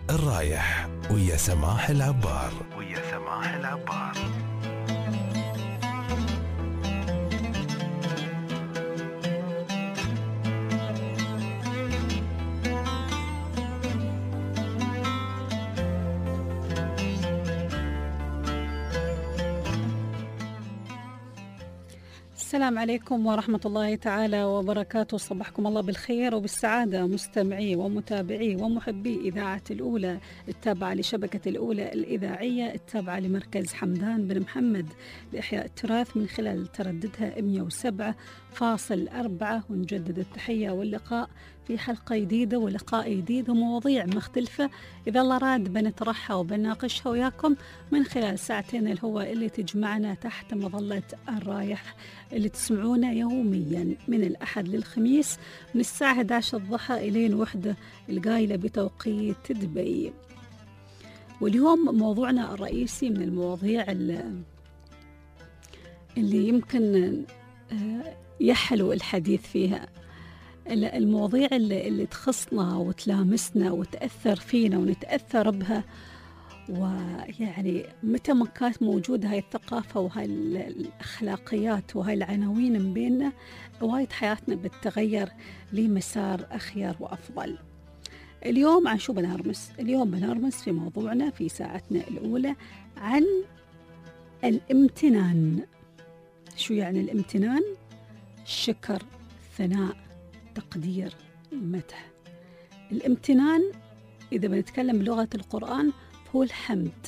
الرايح ويا سماح العبار. السلام عليكم ورحمة الله تعالى وبركاته. صبحكم الله بالخير وبالسعادة مستمعي ومتابعي ومحبي إذاعة الأولى التابعة لشبكة الأولى الإذاعية التابعة لمركز حمدان بن محمد لإحياء التراث من خلال ترددها 107.4. ونجدد التحية واللقاء في حلقة جديدة ولقاء جديد ومواضيع مختلفة إذا الله راد بنطرحها وبناقشها وياكم من خلال ساعتين الهواء اللي تجمعنا تحت مظلة الرايح اللي تسمعونه يوميا من الأحد للخميس من الساعة 11 الضحى إلين 1 القايلة بتوقيت دبي. واليوم موضوعنا الرئيسي من المواضيع اللي يمكن يحلو الحديث فيها، المواضيع اللي تخصنا وتلامسنا وتأثر فينا ونتأثر بها. ويعني متى ما كانت موجودة هاي الثقافة وهاي الأخلاقيات وهاي العناوين من بيننا، وايد حياتنا بتتغير لمسار أخير وأفضل. اليوم عن شو بنرمس؟ اليوم بنرمس في موضوعنا في ساعتنا الأولى عن الامتنان. شو يعني الامتنان؟ الشكر، الثناء، تقدير، المدح. الامتنان إذا بنتكلم بلغة القرآن هو الحمد.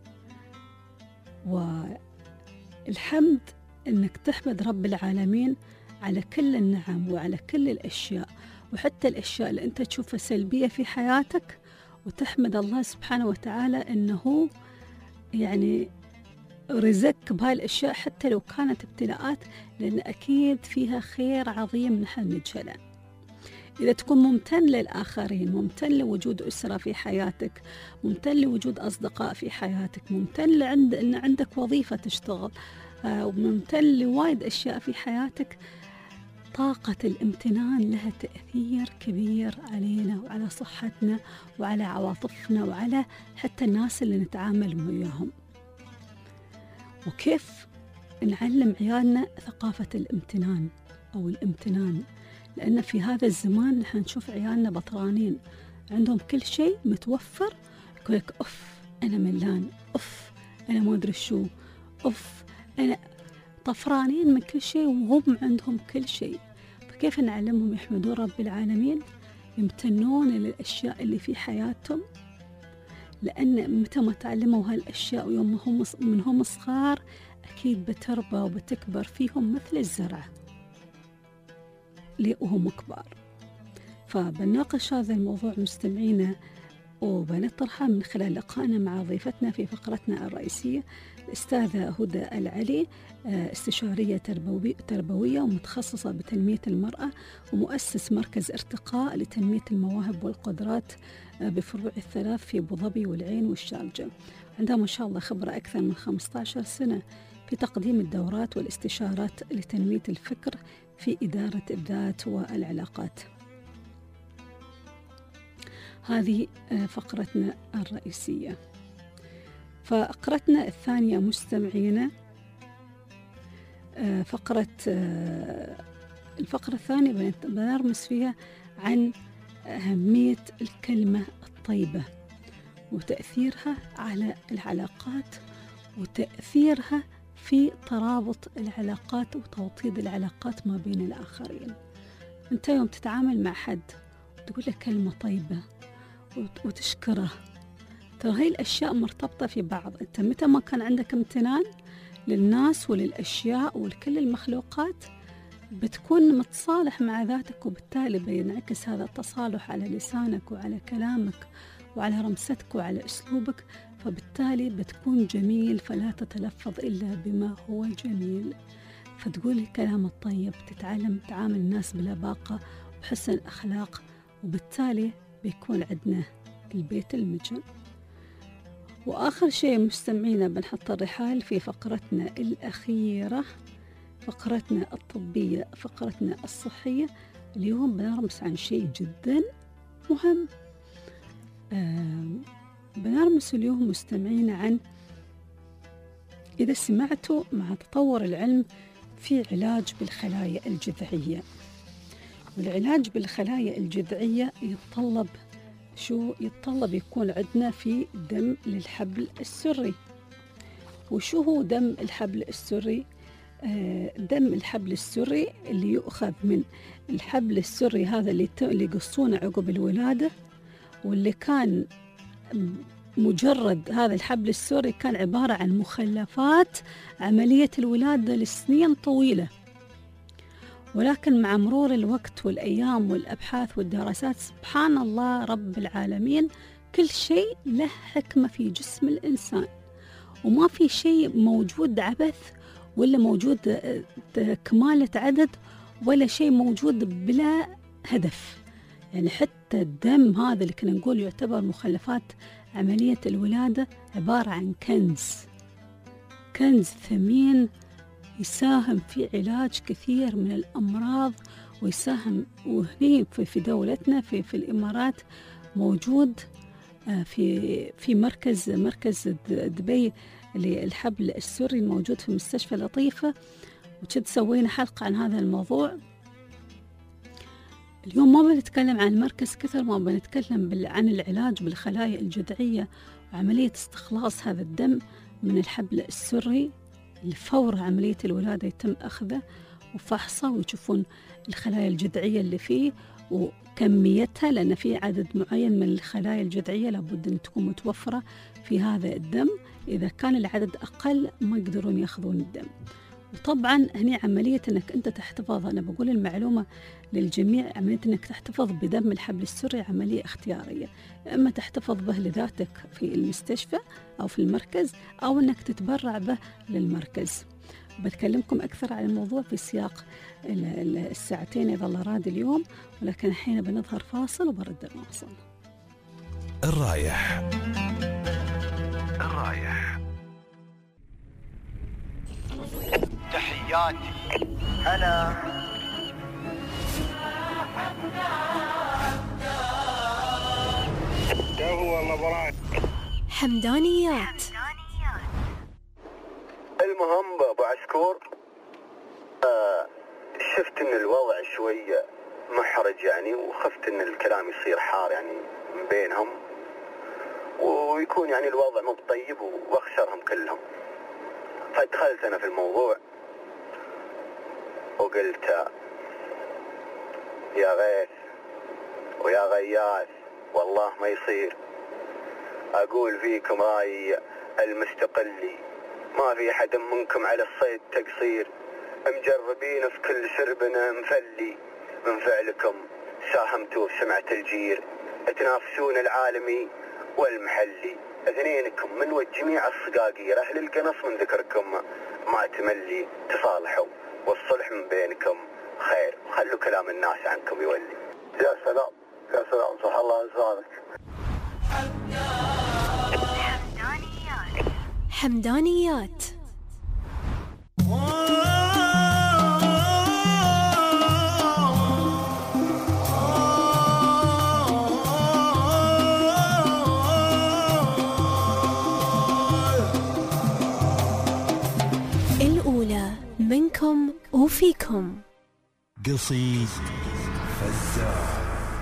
والحمد إنك تحمد رب العالمين على كل النعم وعلى كل الأشياء، وحتى الأشياء اللي أنت تشوفها سلبية في حياتك، وتحمد الله سبحانه وتعالى إنه يعني رزقك بهاي الأشياء حتى لو كانت ابتلاءات، لأن أكيد فيها خير عظيم نحن نجهله. إذا تكون ممتن للآخرين، ممتن لوجود أسرة في حياتك، ممتن لوجود أصدقاء في حياتك، ممتن أن عندك وظيفة تشتغل، وممتن لوايد أشياء في حياتك، طاقة الامتنان لها تأثير كبير علينا وعلى صحتنا وعلى عواطفنا وعلى حتى الناس اللي نتعامل وياهم. وكيف نعلم عيالنا ثقافة الامتنان أو الامتنان؟ لأن في هذا الزمان نحن نشوف عيالنا بطرانين، عندهم كل شيء متوفر، يقولك أف أنا ملان، أف أنا ما أدري شو، أف أنا، طفرانين من كل شيء وهم عندهم كل شيء. فكيف نعلمهم يحمدون رب العالمين، يمتنون للأشياء اللي في حياتهم؟ لأن متى ما تعلموا هالأشياء ويوم هم صغار أكيد بتربى وبتكبر فيهم مثل الزرع وهم كبار. فبناقش هذا الموضوع مستمعينا وبنطرحه من خلال لقائنا مع ضيفتنا في فقرتنا الرئيسية الأستاذة هدى العلي، استشارية تربوية ومتخصصة بتنمية المرأة ومؤسس مركز ارتقاء لتنمية المواهب والقدرات بفروع الثلاث في أبو ظبي والعين والشارجة. عندها ما شاء الله خبرة أكثر من 15 سنة في تقديم الدورات والاستشارات لتنمية الفكر في إدارة الذات والعلاقات. هذه فقرتنا الرئيسية. فقرتنا الثانية مستمعينا، الفقرة الثانية بنرمس فيها عن أهمية الكلمة الطيبة وتأثيرها على العلاقات وتأثيرها في ترابط العلاقات وتوطيد العلاقات ما بين الآخرين. أنت يوم تتعامل مع حد تقول له كلمة طيبة وتشكره، ترى هاي الأشياء مرتبطة في بعض. أنت متى ما كان عندك امتنان للناس وللأشياء ولكل المخلوقات بتكون متصالح مع ذاتك، وبالتالي بينعكس هذا التصالح على لسانك وعلى كلامك وعلى رمستك وعلى أسلوبك، فبالتالي بتكون جميل فلا تتلفظ إلا بما هو جميل. فتقول الكلام الطيب، تتعلم تعامل الناس بلباقة وبحسن أخلاق، وبالتالي بيكون عندنا البيت المجن. وآخر شيء مستمعينا بنحط الرحال في فقرتنا الأخيرة، فقرتنا الطبية، فقرتنا الصحية. اليوم بنرمس عن شيء جدا مهم، بنرمس اليوم مستمعين عن، إذا سمعتوا، مع تطور العلم في علاج بالخلايا الجذعية. والعلاج بالخلايا الجذعية يتطلب يكون عندنا في دم للحبل السري. وشو هو دم الحبل السري؟ دم الحبل السري اللي يؤخذ من الحبل السري هذا اللي يقصونه عقب الولادة، واللي كان مجرد هذا الحبل السري كان عبارة عن مخلفات عملية الولادة لسنين طويلة. ولكن مع مرور الوقت والأيام والأبحاث والدراسات، سبحان الله رب العالمين، كل شيء له حكمة في جسم الإنسان، وما في شيء موجود عبث ولا موجود كمالة عدد، ولا شيء موجود بلا هدف. يعني حتى الدم هذا اللي كنا نقول يعتبر مخلفات عملية الولادة عبارة عن كنز ثمين يساهم في علاج كثير من الأمراض، ويساهم. وهني في دولتنا في الإمارات موجود في مركز دبي للحبل السري الموجود في مستشفى لطيفة، وكنت سوينا حلقة عن هذا الموضوع. اليوم ما بنتكلم عن المركز كثر ما بنتكلم عن العلاج بالخلايا الجذعية وعملية استخلاص هذا الدم من الحبل السري. الفور عملية الولادة يتم أخذه وفحصه، ويشوفون الخلايا الجذعية اللي فيه وكميتها، لأن في عدد معين من الخلايا الجذعية لابد أن تكون متوفرة في هذا الدم. إذا كان العدد أقل ما يقدرون يأخذون الدم. وطبعا هني عملية أنك أنت تحتفظ، أنا بقول المعلومة للجميع، عملية أنك تحتفظ بدم الحبل السري عملية اختيارية، إما تحتفظ به لذاتك في المستشفى أو في المركز، أو أنك تتبرع به للمركز. بتكلمكم أكثر عن الموضوع في سياق الساعتين إذا الله راد اليوم، ولكن الحين بنظهر فاصل وبرد نواصل. الرايح تحياتي هلا هو الله حمدانيات. المهم ابو عسكور، شفت ان الوضع شوي محرج يعني، وخفت ان الكلام يصير حار يعني من بينهم، ويكون يعني الوضع مو بطيب واخسرهم كلهم. فدخلت انا في الموضوع وقلت يا غيث ويا غياث والله ما يصير. اقول فيكم راي المستقلي، ما في حد منكم على الصيد تقصير، مجربين في كل شربنا مفلي، من فعلكم ساهمتوا في سمعة الجير، تنافسون العالمي والمحلي، اثنينكم من وجميع الصقاقير، اهل القنص من ذكركم ما تملي، تصالحوا والصلح من بينكم خير، وخلوا كلام الناس عنكم يولي. يا سلام يا سلام، صح الله لسانك. حمدانيات. الأولى منكم وفيكم. قصيد فزاع.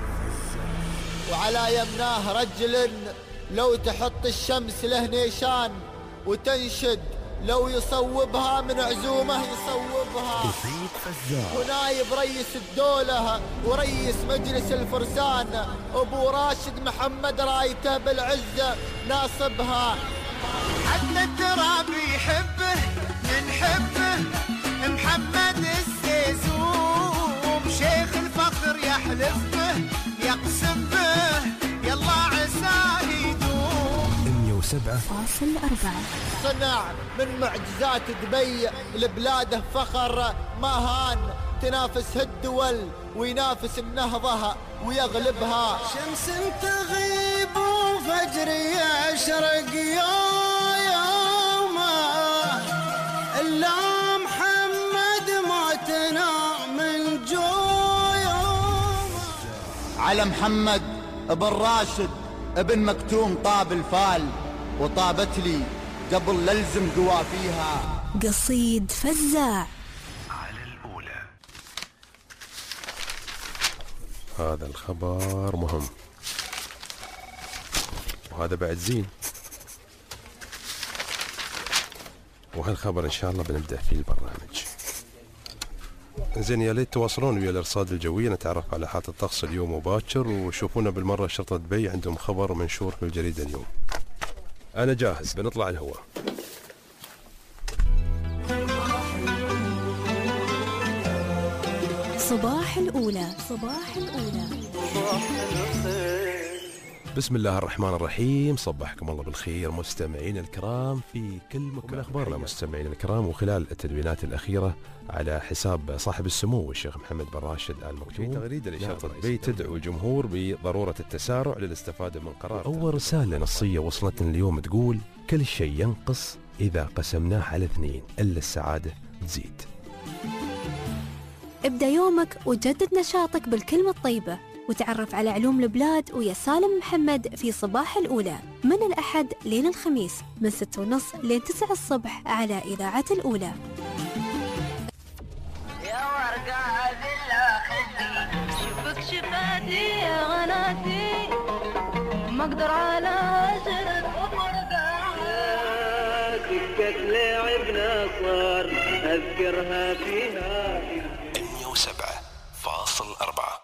وعلى يمناه رجل لو تحط الشمس له نيشان، وتنشد لو يصوبها من عزومه يصوبها. قصيد فزاع. ونايب رئيس الدولة ورئيس مجلس الفرسان أبو راشد محمد رايته بالعزة ناصبها. حتى التراب يحبه من حبه محمد السيزوم، شيخ الفخر يحلف به يقسم به يلا عساه يدوم. 107.4 صنع من معجزات دبي لبلاده فخر ما هان، تنافس الدول وينافس النهضة ويغلبها. شمس تغيب وفجر يشرق يومه، إلا محمد موتنا من جوع. على محمد بن راشد ابن مكتوم طاب الفال وطابت لي قبل للزم قوافيها. قصيد فزاع على الأولى. هذا الخبر مهم وهذا بعد زين، وهالخبر إن شاء الله بنبدأ فيه البرنامج. زين، يا ليت تواصلون ويا الأرصاد الجوية نتعرف على حالة الطقس اليوم وباكر، وشوفونا بالمرة شرطة دبي عندهم خبر منشور في الجريدة اليوم. أنا جاهز، بنطلع الهواء. صباح الأولى. صباح الأولى. بسم الله الرحمن الرحيم. صبحكم الله بالخير مستمعين الكرام في كل مكان. أخبارنا مستمعين الكرام، وخلال التدوينات الأخيرة على حساب صاحب السمو الشيخ محمد بن راشد آل مكتوم، تغريدة لشرطة دبي تدعو الجمهور بضرورة التسارع للاستفادة من قرار. أول رسالة نصية وصلتنا اليوم تقول: كل شيء ينقص إذا قسمناه على 2 إلا السعادة تزيد. ابدأ يومك وجدد نشاطك بالكلمة الطيبة، وتعرف على علوم البلاد ويا سالم محمد في صباح الأولى من الأحد لين الخميس من 6:30 لين 9 الصبح على إذاعة الأولى. يا ورقة بالله خدي شوفك شفاتي يا غناتي ما اقدر على شرد وفرقة دكة لعبنا صار اذكرها فيها 107.4.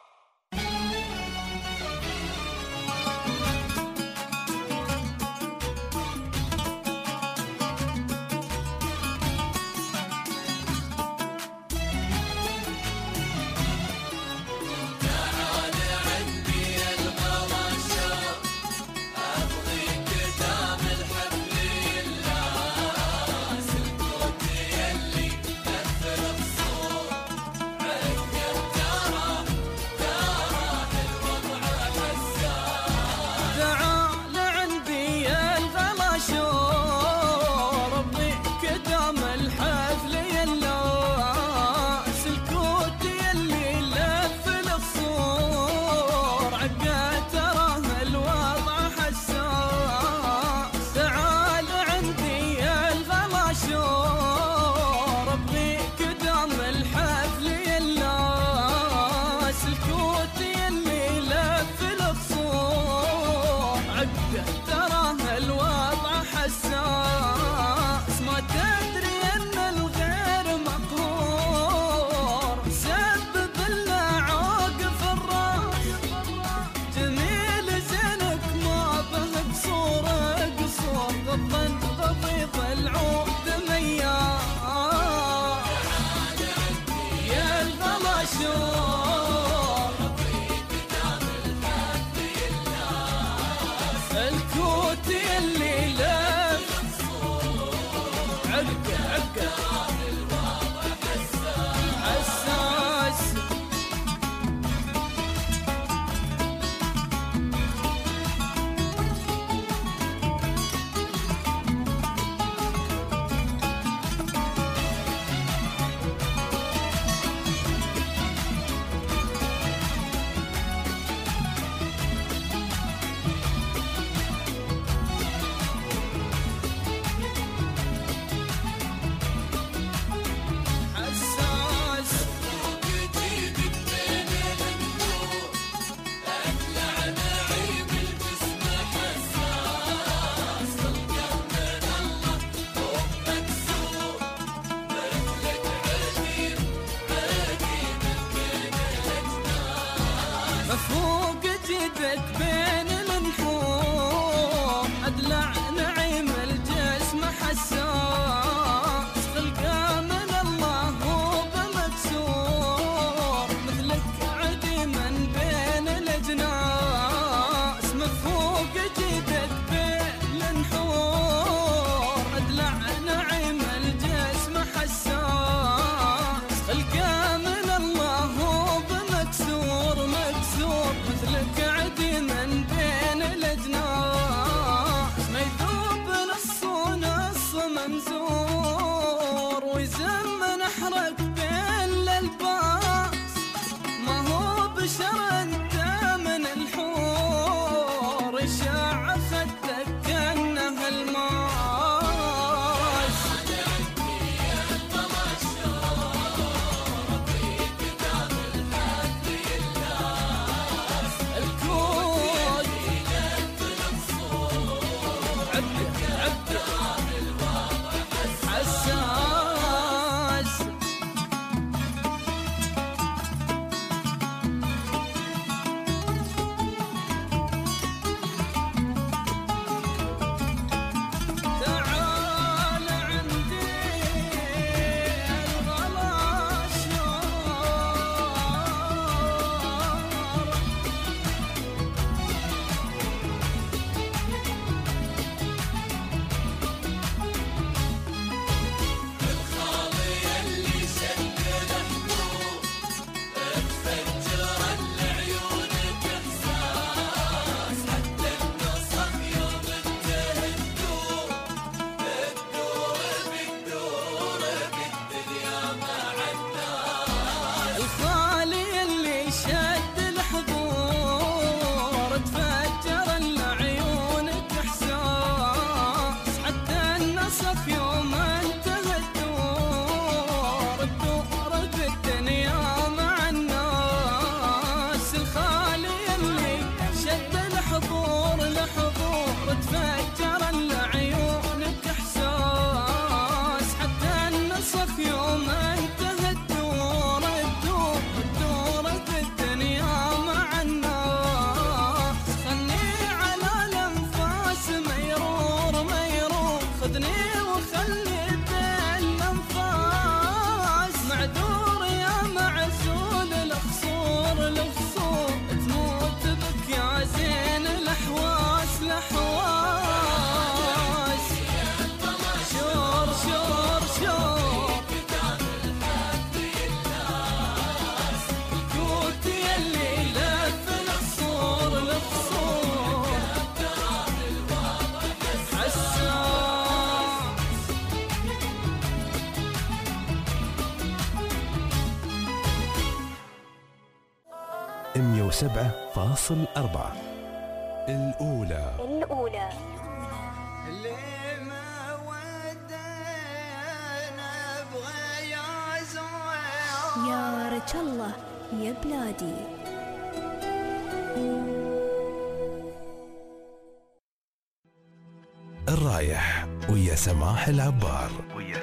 بشر انت من الحور 107.4. الأولى. لما ودينا نبغى يعزوها يا رج الله يا بلادي. الرايح ويا سماح العبار.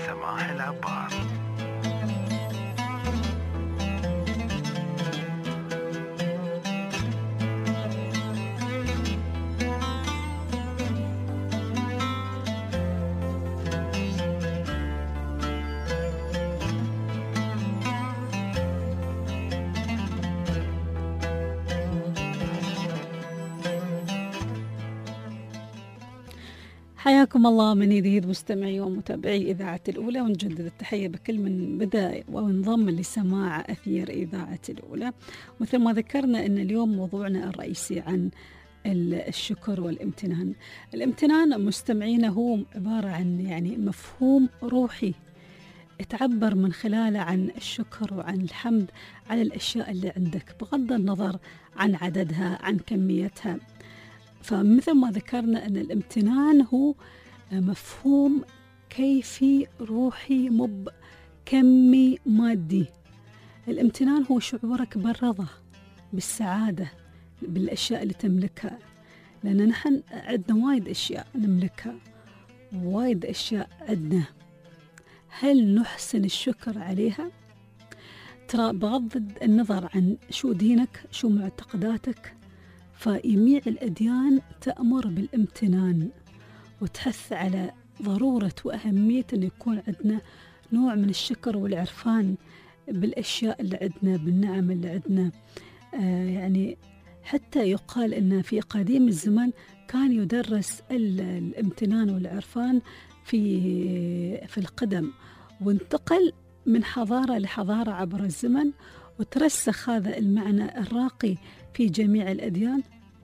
حياكم الله من جديد مستمعي ومتابعي إذاعة الأولى، ونجدد التحية بكل من بدأ وانضم لسماع أثير إذاعة الأولى. مثل ما ذكرنا أن اليوم موضوعنا الرئيسي عن الشكر والامتنان. الامتنان مستمعينا هو عبارة عن يعني مفهوم روحي تعبر من خلاله عن الشكر وعن الحمد على الأشياء اللي عندك بغض النظر عن عددها عن كميتها. فمثل ما ذكرنا أن الامتنان هو مفهوم كيفي روحي مب كمي مادي. الامتنان هو شعورك بالرضا بالسعادة بالأشياء اللي تملكها، لأن نحن عندنا وايد أشياء نملكها وايد أشياء عندنا، هل نحسن الشكر عليها؟ ترى بغض النظر عن شو دينك شو معتقداتك، فجميع الأديان تأمر بالامتنان وتحث على ضرورة وأهمية أن يكون عندنا نوع من الشكر والعرفان بالأشياء اللي عندنا بالنعم اللي عندنا. يعني حتى يقال أن في قديم الزمان كان يدرس الامتنان والعرفان في القدم، وانتقل من حضارة لحضارة عبر الزمن، وترسخ هذا المعنى الراقي في جميع الأديان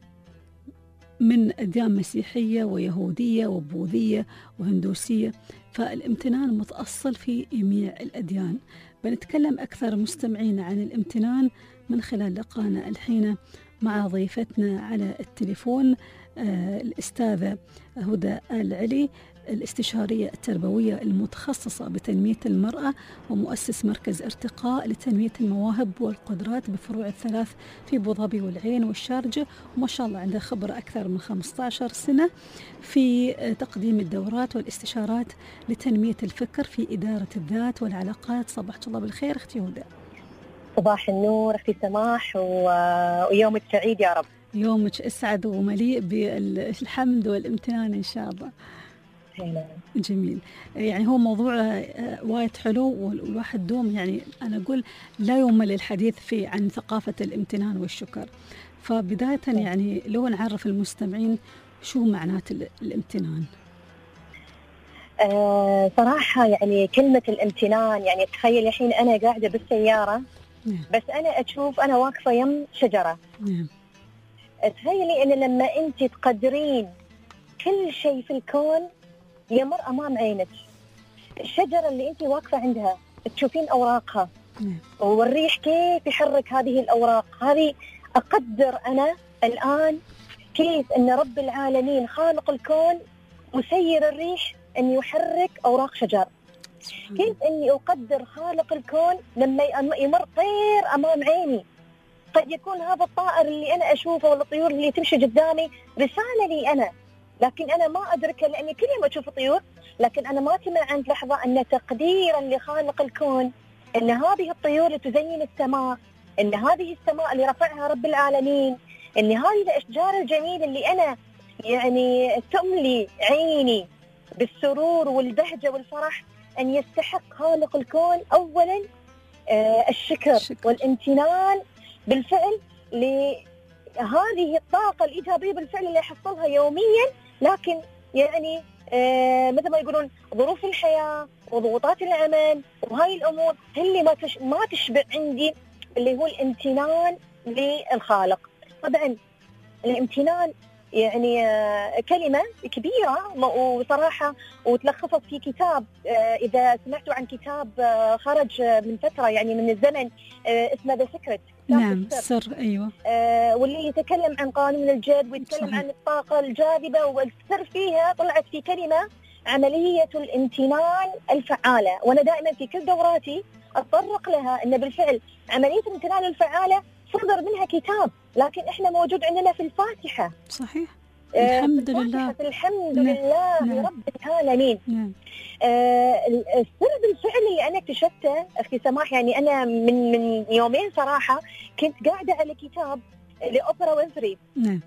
من أديان مسيحية ويهودية وبوذية وهندوسية. فالامتنان متأصل في جميع الأديان. بنتكلم أكثر مستمعين عن الامتنان من خلال لقانا الحين مع ضيفتنا على التليفون الأستاذة هدى آل علي، الاستشارية التربوية المتخصصة بتنمية المرأة ومؤسس مركز ارتقاء لتنمية المواهب والقدرات بفروع الثلاث في أبو ظبي والعين والشارجة، وما شاء الله عندها خبرة أكثر من 15 سنة في تقديم الدورات والاستشارات لتنمية الفكر في إدارة الذات والعلاقات. صباحك الله بالخير أختي هدى. صباح النور أختي سماح ويومك سعيد يا رب. يومك أسعد ومليء بالحمد والامتنان إن شاء الله. جميل. يعني هو موضوع وايد حلو والواحد دوم يعني أنا أقول لا يمل الحديث فيه عن ثقافة الامتنان والشكر. فبداية يعني لو نعرف المستمعين شو معنات الامتنان. صراحة يعني كلمة الامتنان يعني تخيل الحين أنا قاعدة بالسيارة بس أنا أشوف أنا واقفة يم شجرة. تخيلي أن لما أنت تقدرين كل شيء في الكون يمر أمام عينك، الشجرة اللي أنت واقفة عندها تشوفين أوراقها والريح كيف يحرك هذه الأوراق، هذه أقدر أنا الآن كيف أن رب العالمين خالق الكون مسير الريح أن يحرك أوراق شجر. كيف أني أقدر خالق الكون لما يمر طير أمام عيني. قد يكون هذا الطائر اللي أنا أشوفه والطيور اللي تمشي قدامي رسالة لي أنا، لكن أنا ما أدركها لأني كل يوم أشوف طيور، لكن أنا ما تمنع عند لحظة أن تقديرا لخالق الكون أن هذه الطيور اللي تزين السماء، أن هذه السماء اللي رفعها رب العالمين، أن هذه الأشجار الجميلة اللي أنا يعني تملي عيني بالسرور والبهجة والفرح، أن يستحق خالق الكون أولا الشكر والامتنان بالفعل لهذه الطاقة الإيجابية بالفعل اللي يحصلها يوميا. لكن يعني مثل ما يقولون ظروف الحياة وضغوطات العمل وهاي الأمور هي اللي ما تشبع عندي اللي هو الامتنان للخالق. طبعا الامتنان يعني كلمة كبيرة وصراحة وتلخصت في كتاب، إذا سمعتوا عن كتاب خرج من فترة يعني من الزمن اسمه The Secret نعم السر. أيوة. واللي يتكلم عن قانون الجذب ويتكلم صحيح. عن الطاقة الجاذبة، والسر فيها طلعت في كلمة عملية الامتنان الفعالة. وأنا دائما في كل دوراتي أتطرق لها، إن بالفعل عملية الامتنان الفعالة صدر منها كتاب، لكن إحنا موجود عندنا في الفاتحة. صحيح. الحمد لله. الحمد لله رب العالمين. السر بالفعل اللي أنا اكتشفته أختي سماح، يعني أنا من يومين صراحة كنت قاعدة على كتاب لأوبرا وينفري.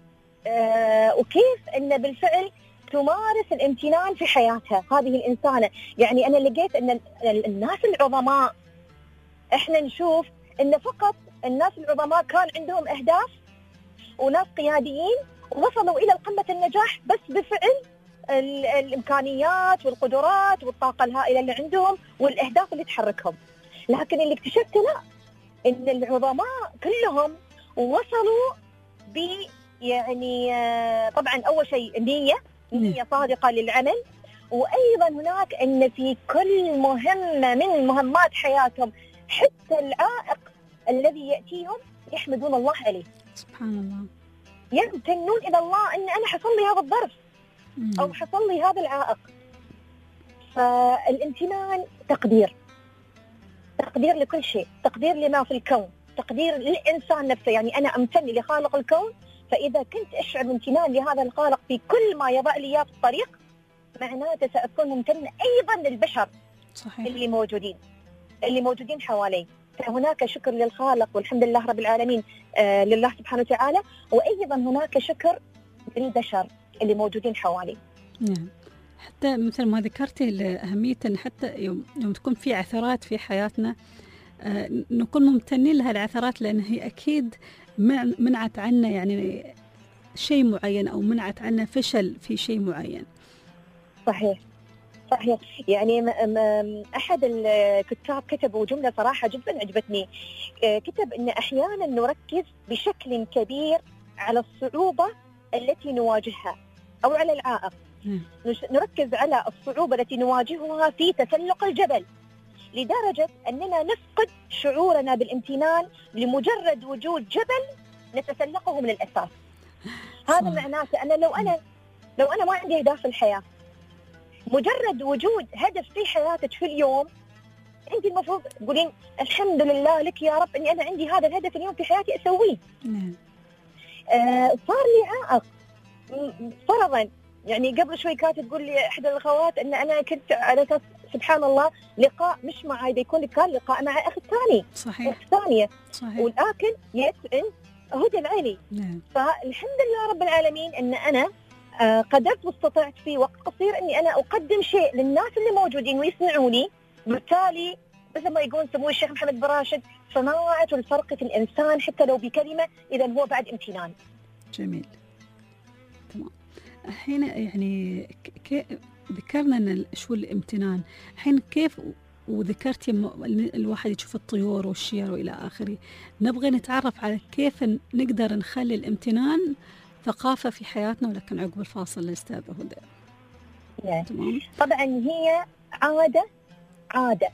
وكيف أن بالفعل تمارس الامتنان في حياتها هذه الإنسانة. يعني أنا لقيت أن الناس العظماء، إحنا نشوف أن فقط الناس العظماء كان عندهم أهداف، وناس قياديين وصلوا إلى قمة النجاح بس بفعل الإمكانيات والقدرات والطاقة الهائلة اللي عندهم والأهداف اللي تحركهم. لكن اللي اكتشفته لا، إن العظماء كلهم وصلوا يعني طبعا أول شيء نية صادقة للعمل، وأيضا هناك أن في كل مهمة من مهمات حياتهم حتى العائق الذي يأتيهم يحمدون الله عليه. سبحان الله. يمتنون إلى الله أن أنا حصل لي هذا الظرف أو حصل لي هذا العائق. فالامتنان تقدير لكل شيء، تقدير لما في الكون، تقدير للإنسان نفسه. يعني أنا أمتن لخالق الكون، فإذا كنت أشعر بامتنان لهذا الخالق في كل ما يضع لي في الطريق، معناته سأكون ممتن أيضا للبشر. صحيح. اللي موجودين حوالي. فهناك شكر للخالق والحمد لله رب العالمين، لله سبحانه وتعالى، وأيضا هناك شكر للبشر اللي موجودين حوالي. نعم. حتى مثل ما ذكرتي أهمية أن حتى يوم تكون في عثرات في حياتنا نكون ممتنين لها العثرات، لأن هي أكيد منعت عنا يعني شيء معين، أو منعت عنا فشل في شيء معين. صحيح. يعني أحد الكتاب كتبوا جملة صراحة جدا عجبتني. كتب أن أحيانا نركز بشكل كبير على الصعوبة التي نواجهها أو على العائق. نركز على الصعوبة التي نواجهها في تسلق الجبل، لدرجة أننا نفقد شعورنا بالامتنان لمجرد وجود جبل نتسلقه من الأساس. هذا معناته أنا لو أنا ما عندي أهداف في الحياة، مجرد وجود هدف في حياتك في اليوم، أنت المفروض تقولين الحمد لله لك يا رب أني أنا عندي هذا الهدف اليوم في حياتي أسويه. صار لي عائق فرضا، يعني قبل شوي كانت تقول لي إحدى الأخوات أن أنا كنت على أساس سبحان الله لقاء مش معي، بيكون كان لقاء مع أخت ثاني. صحيح. ثانية. صحيح. ولكن يسعن هدى العلي. فالحمد لله رب العالمين أن أنا قدرت واستطعت في وقت قصير أني أنا أقدم شيء للناس اللي موجودين ويسمعوني. بالتالي مثل ما يقول سمو الشيخ محمد بن راشد، صناعة الفرق في الإنسان حتى لو بكلمة، إذا هو بعد امتنان. جميل. تمام. الحين يعني ذكرنا أن شو الامتنان، الحين كيف وذكرتي الواحد يشوف الطيور والشير وإلى آخره، نبغى نتعرف على كيف نقدر نخلي الامتنان ثقافة في حياتنا، ولكن عقب الفاصل الأستاذة هدى. تمام. طبعا هي عادة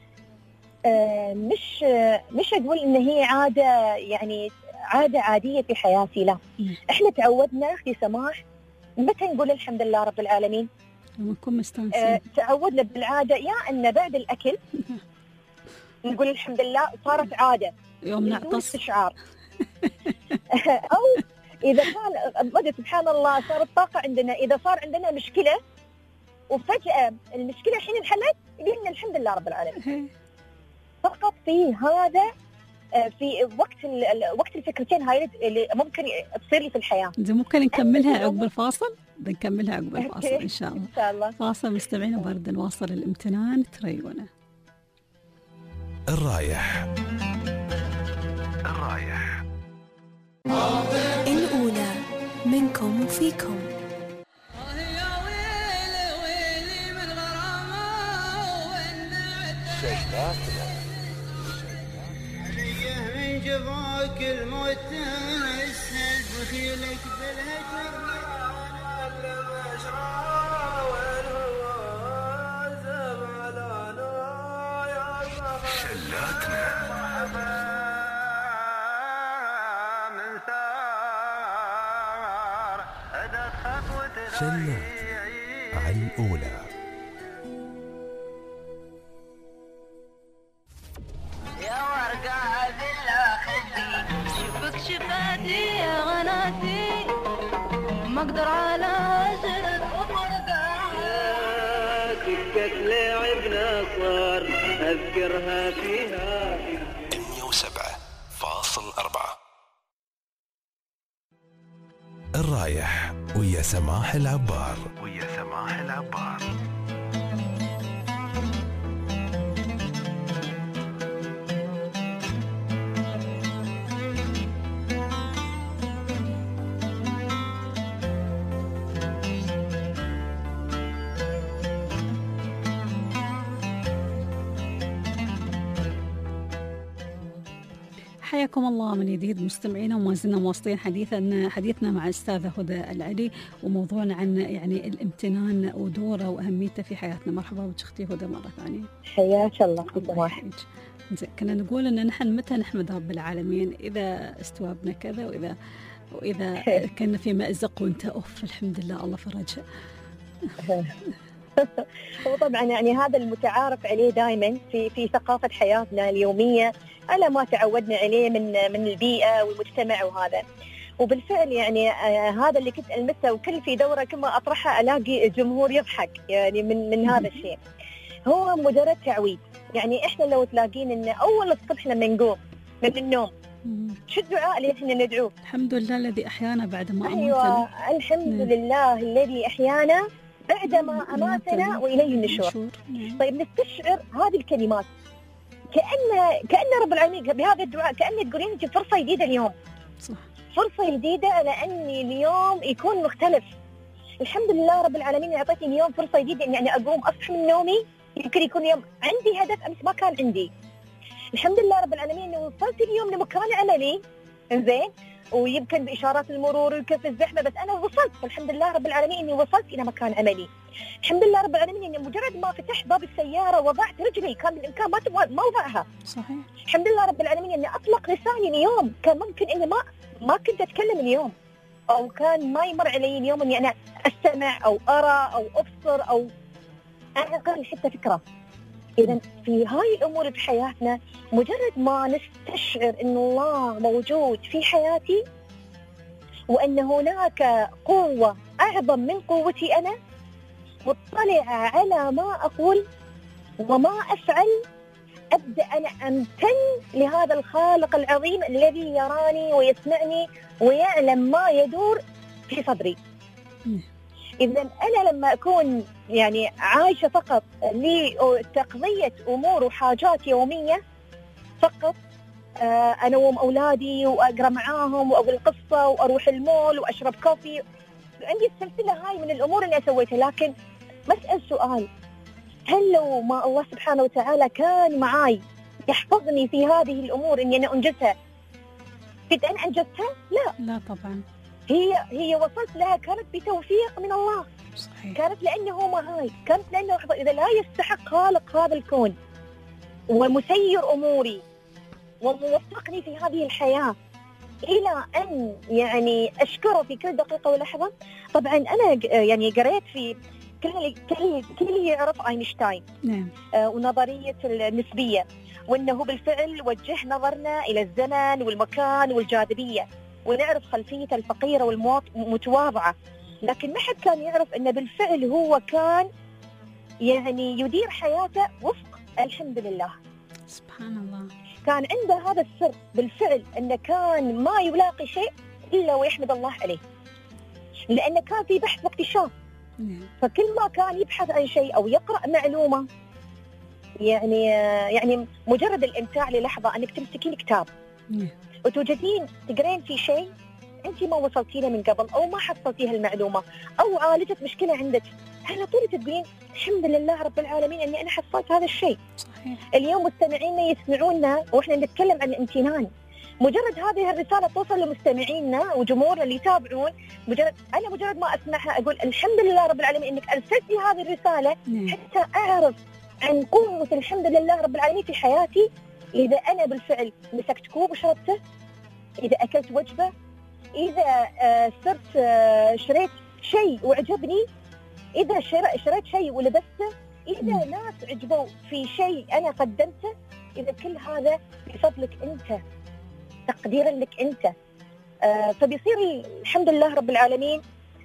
مش أقول إن هي عادة يعني عادة عادية في حياتي، لا. إحنا تعودنا أختي سماح متى نقول الحمد لله رب العالمين؟ نكون مستانسين. تعودنا بالعادة يا أن بعد الأكل نقول الحمد لله، صارت عادة يوم نعطس استشعار. أو إذا كان سبحان الله صارت طاقة عندنا، إذا صار عندنا مشكلة وفجأة المشكلة الحين انحلت، قلنا الحمد لله رب العالمين. فقط في هذا في وقت الفكرتين هاي اللي ممكن تصير لي في الحياة. ممكن نكملها عقب الفاصل، بنكملها عقب الفاصل إن شاء الله. إن شاء الله. فاصل مستمعين وبرد نواصل الامتنان تريونا. الرايح الأولى منكم وفيكم. من جفاك الموت تسند بخيلك بالهجر جنات على الأولى. يا ورقة بالله خدي شوفك شفاتي يا غناتي ما اقدر على عشرة سكة لعبنا صار أذكرها فيها 107.4. الرايح ويا سماح العبار. حياكم الله من جديد مستمعينا، وما زلنا مواصلين حديثنا مع الأستاذة هدى العلي، وموضوعنا عن يعني الامتنان ودوره وأهميته في حياتنا. مرحبا بك أختي هدى مرة ثانية. حياك الله سماح. زين، كنا نقول أن نحن متى نحمد رب العالمين؟ إذا استوابنا كذا، وإذا كنا في مأزق وانت الحمد لله الله فرجها. وطبعا يعني هذا المتعارف عليه دائما في ثقافة حياتنا اليومية، على ما تعودنا عليه من البيئة والمجتمع وهذا. وبالفعل يعني هذا اللي كنت ألمسه، وكل في دورة كما أطرحها ألاقي الجمهور يضحك يعني من هذا الشيء. هو مجرد تعويد. يعني إحنا لو تلاقين إن أول الصبح لما نقوم من النوم شو الدعاء اللي إحنا ندعوه؟ الحمد لله الذي أحيانا بعد ما أماتنا. أيوة، الحمد لله الذي أحيانا بعدما أماتنا وإليه النشور. طيب نستشعر هذه الكلمات كأن رب العالمين بهذا الدعاء كأنك تقولين أنت فرصة جديدة اليوم. صح. فرصة جديدة لأني اليوم يكون مختلف. الحمد لله رب العالمين يعطيني اليوم فرصة جديدة إني أقوم أصحى من نومي، يمكن يكون اليوم عندي هدف أمس ما كان عندي. الحمد لله رب العالمين إني وصلت اليوم لمكان عملي، إنزين، ويمكن بإشارات المرور وكيف الزحمة، بس أنا وصلت. الحمد لله رب العالمين إني وصلت إلى مكان عملي. الحمد لله رب العالمين إني مجرد ما فتحت باب السيارة وضعت رجلي كان بالإمكان ما أوضعها. صحيح. الحمد لله رب العالمين إني أطلق لساني اليوم، كان ممكن إني ما كنت أتكلم اليوم، أو كان ما يمر علي اليوم إني أنا أستمع أو أرى أو أبصر أو أعقل حتى فكرة. إذا في هاي الأمور في حياتنا مجرد ما نستشعر إن الله موجود في حياتي، وأن هناك قوة أعظم من قوتي أنا، مطلع على ما أقول وما أفعل، أبدأ أنا أمتن لهذا الخالق العظيم الذي يراني ويسمعني ويعلم ما يدور في صدري. إذا أنا لما أكون يعني عايشة فقط لتقضية أمور وحاجات يومية فقط، أنا وأولادي وأقرأ معاهم وأقول قصة وأروح المول وأشرب كوفي، عندي السلسلة هاي من الأمور اللي أسويتها. لكن بسأل سؤال، هل لو ما الله سبحانه وتعالى كان معاي يحفظني في هذه الأمور إني أنا أنجزها، كنت أنا أنجزتها؟ لا طبعا. هي وصلت لها كانت بتوفيق من الله. صحيح. كانت لأنه معاي، كانت لأنه إذا لا يستحق خالق هذا الكون ومسير أموري وموفقني في هذه الحياة إلى أن يعني أشكره في كل دقيقة ولحظة. طبعا أنا يعني قريت في كل يعرف أينشتاين. نعم. ونظرية النسبية، وأنه بالفعل وجه نظرنا إلى الزمن والمكان والجاذبية، ونعرف خلفية الفقيرة والمتواضعة، لكن ما حد كان يعرف أنه بالفعل هو كان يعني يدير حياته وفق الحمد لله. سبحان الله. كان عنده هذا السر بالفعل، أنه كان ما يلاقي شيء إلا ويحمد الله عليه، لأنه كان في بحث واكتشاف. فكل ما كان يبحث عن شيء أو يقرأ معلومة، يعني مجرد الإمتاع للحظة أنك تمسكين كتاب وتوجدين تقرين في شيء أنت ما وصلتي له من قبل، أو ما حصلتيها المعلومة، أو عالجت مشكلة عندك، على طول تقولين الحمد لله رب العالمين أني أنا حصلت هذا الشيء. صحيح. اليوم مستمعينا يسمعونا وإحنا نتكلم عن الامتنان، مجرد هذه الرسالة توصل لمستمعينا وجمهورنا اللي يتابعون، مجرد ما أسمعها أقول الحمد لله رب العالمين أنك أرسلت لي هذه الرسالة حتى أعرف عن قوة الحمد لله رب العالمين في حياتي. إذا أنا بالفعل مسكت كوب وشربته، إذا أكلت وجبة، إذا صرت شريت شيء وعجبني، إذا شريت شيء ولبسته، إذا ناس عجبوا في شيء أنا قدمته، إذا كل هذا بفضلك أنت، تقديرا لك أنت. فبيصير الحمد لله رب العالمين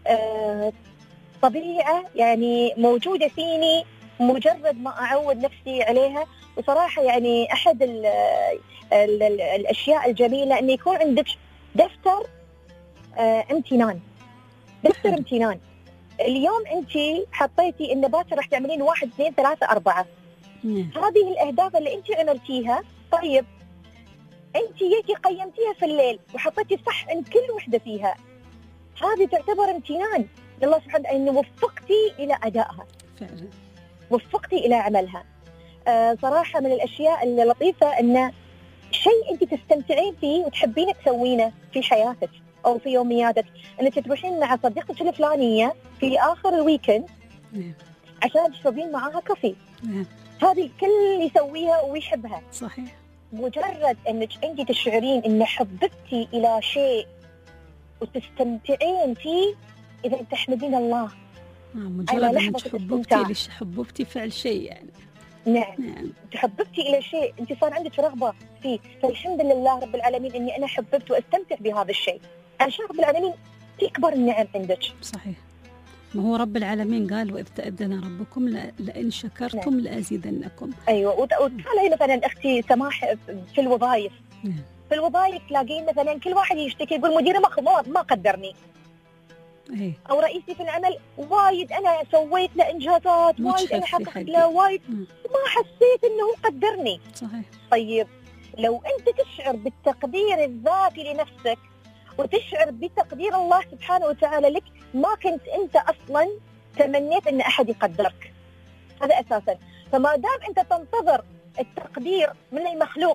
طبيعة يعني موجودة فيني مجرد ما أعود نفسي عليها. وصراحة يعني أحد الأشياء الجميلة أن يكون عندك دفتر امتنان. دفتر امتنان. اليوم أنت حطيتي إن باكر راح تعملين 1 2 3 4. هذه الأهداف اللي أنت عملتيها. طيب أنت جيتي قيمتيها في الليل وحطيتي صح إن كل وحدة فيها، هذه تعتبر امتنان لله سبحانه أن وفقتي إلى أدائها، فعلا وفقتي إلى عملها. صراحة من الأشياء اللطيفة أن شيء أنت تستمتعين فيه وتحبين تسوينه في حياتك أو في يومياتك، أنك تروحين مع صديقتك الفلانية في آخر الويكند عشان تشربين معاها كافي. هذه الكل يسويها ويحبها. صحيح. مجرد أنك أنت تشعرين أن حببتي إلى شيء وتستمتعين فيه، إذا تحمدين الله. مجرد أنك حببتي فعل شيء يعني. نعم. تحببتي إلى شيء، أنت صار عندك رغبة فيه، فالحمد لله رب العالمين أني أنا حببت وأستمتع بهذا الشيء. عشان رب العالمين تكبر النعم عندك. صحيح. ما هو رب العالمين قال وإذ تأذن ربكم لئن شكرتم لأزيدنكم. أيوة. وتعالي مثلا أختي سماح في الوظائف. في الوظائف تلاقين مثلا كل واحد يشتكي يقول مديري ما قدرني. أو رئيسي في العمل وايد أنا سويت له إنجازات، وايد أنا حققت له وايد، ما حسيت إنه قدرني. صحيح. طيب لو أنت تشعر بالتقدير الذاتي لنفسك وتشعر بتقدير الله سبحانه وتعالى لك، ما كنت أنت أصلا تمنيت أن أحد يقدرك. هذا أساسا. فما دام أنت تنتظر التقدير من المخلوق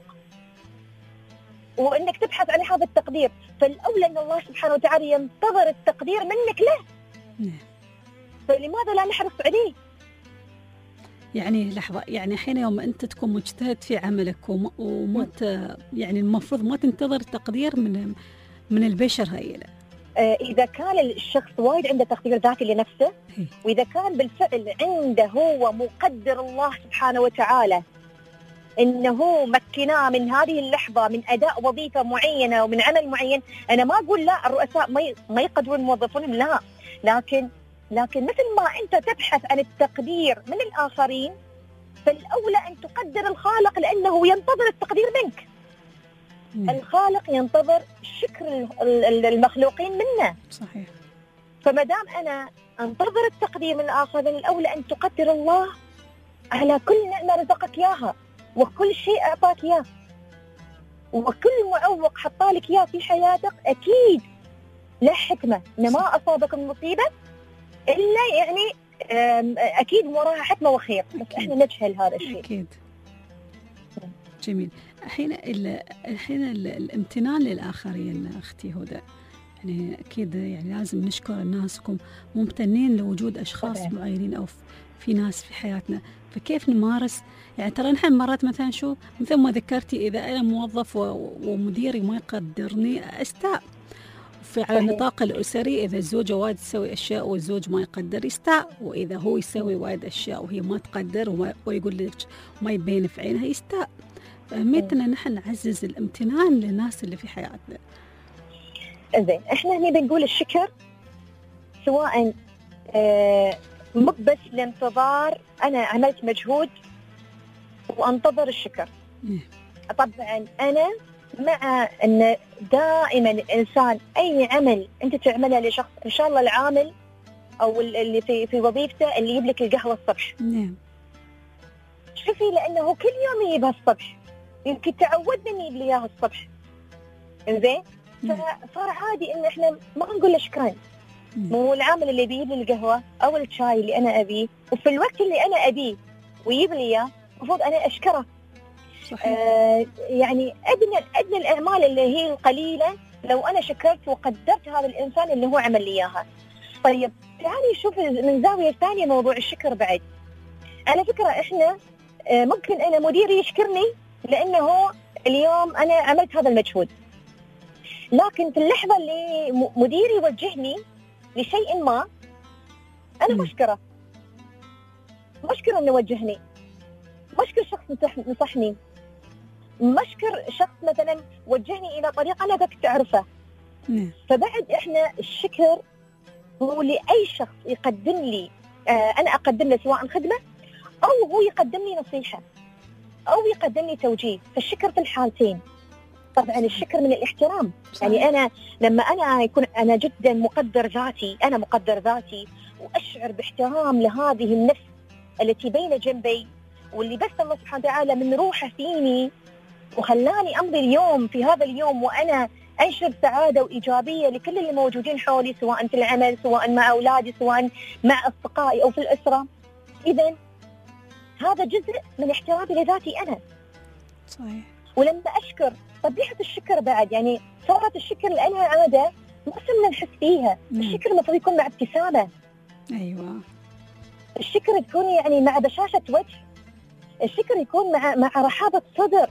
وأنك تبحث عن هذا التقدير، فالأولى أن الله سبحانه وتعالى ينتظر التقدير منك له. فلماذا لا نحرص عليه؟ يعني لحظة، يعني حين يوم أنت تكون مجتهد في عملك وما يعني المفروض ما تنتظر تقدير من البشر هاي. إذا كان الشخص وايد عنده تقدير ذاتي لنفسه، وإذا كان بالفعل عنده هو مقدر الله سبحانه وتعالى إنه مكناه من هذه اللحظة من أداء وظيفة معينة ومن عمل معين. أنا ما أقول لا الرؤساء ما يقدرون موظفونهم، لا، لكن مثل ما أنت تبحث عن التقدير من الآخرين، فالأولى أن تقدر الخالق لأنه ينتظر التقدير منك. الخالق ينتظر شكر المخلوقين منه. صحيح. فما دام أنا أنتظر التقدير من الآخرين، الأولى أن تقدر الله على كل نعمة رزقك إياها، وكل شيء أعطاك إياه، وكل معوق حطالك إياه في حياتك أكيد له حكمة. إن ما أصابكم مصيبة إلا يعني أكيد وراها حكمة وخير، بس إحنا نجهل هذا الشيء. أكيد. جميل. الحين الامتنان للآخرين أختي هدى، يعني أكيد يعني لازم نشكر الناس، ممتنين لوجود أشخاص معينين أو في ناس في حياتنا. فكيف نمارس يعني ترى نحن مرات مثلا مثل ما ذكرتي، إذا أنا موظف ومديري ما يقدرني أستاء. على النطاق الأسري إذا الزوجة وايد تسوي أشياء والزوج ما يقدر يستاء، وإذا هو يسوي وايد أشياء وهي ما تقدر ويقول لك ما يبين في عينها يستاء. فأهميتنا نحن نعزز الامتنان للناس اللي في حياتنا. زين، احنا هنا بنقول الشكر سواء مو بس الانتظار، أنا عملت مجهود وأنتظر الشكر. طبعا أنا مع أن دائما الإنسان أي عمل أنت تعمله لشخص، إن شاء الله العامل أو اللي في وظيفته اللي يجيب لك القهوة الصبح، شوفي لأنه كل يوم يجيبها الصبح، يمكن تعودنا إنه يجيب لي إياها الصبح. إنزين، فصار عادي إن إحنا ما نقول له شكرا. مو العامل اللي بيجيب لي القهوة أو الشاي اللي أنا أبيه وفي الوقت اللي أنا أبيه ويجيب لي إياه، المفروض أنا أشكره. يعني أدنى الأعمال اللي هي القليلة لو أنا شكرت وقدرت هذا الإنسان اللي هو عمل لي إياها. طيب تعالي شوف من زاوية ثانية موضوع الشكر بعد. على فكرة إحنا ممكن أنا مديري يشكرني لأنه اليوم أنا عملت هذا المجهود، لكن في اللحظة اللي مديري يوجهني لشيء ما، انا مشكره انه وجهني، مشكر شخص نصحني، مشكر شخص مثلا وجهني الى طريق انا كنت اعرفه. فبعد احنا الشكر هو لاي شخص يقدم لي، انا اقدم له سواء خدمه او هو يقدم لي نصيحه او يقدم لي توجيه، فالشكر في الحالتين. طبعا الشكر من الاحترام، يعني انا لما انا يكون انا جدا مقدر ذاتي واشعر باحترام لهذه النفس التي بين جنبي، واللي بس الله سبحانه وتعالى من روحه فيني وخلاني امضي اليوم في هذا اليوم وانا انشر سعاده وايجابيه لكل اللي موجودين حولي، سواء في العمل، سواء مع اولادي، سواء مع اصدقائي او في الاسره. اذا هذا جزء من احترامي لذاتي انا. صحيح. ولما اشكر، طبيعه الشكر بعد يعني صارت الشكر لها عاده ما صرنا نحس فيها. الشكر المفروض يكون مع ابتسامه. ايوه. الشكر يكون يعني مع بشاشه وجه. الشكر يكون مع رحابه صدر.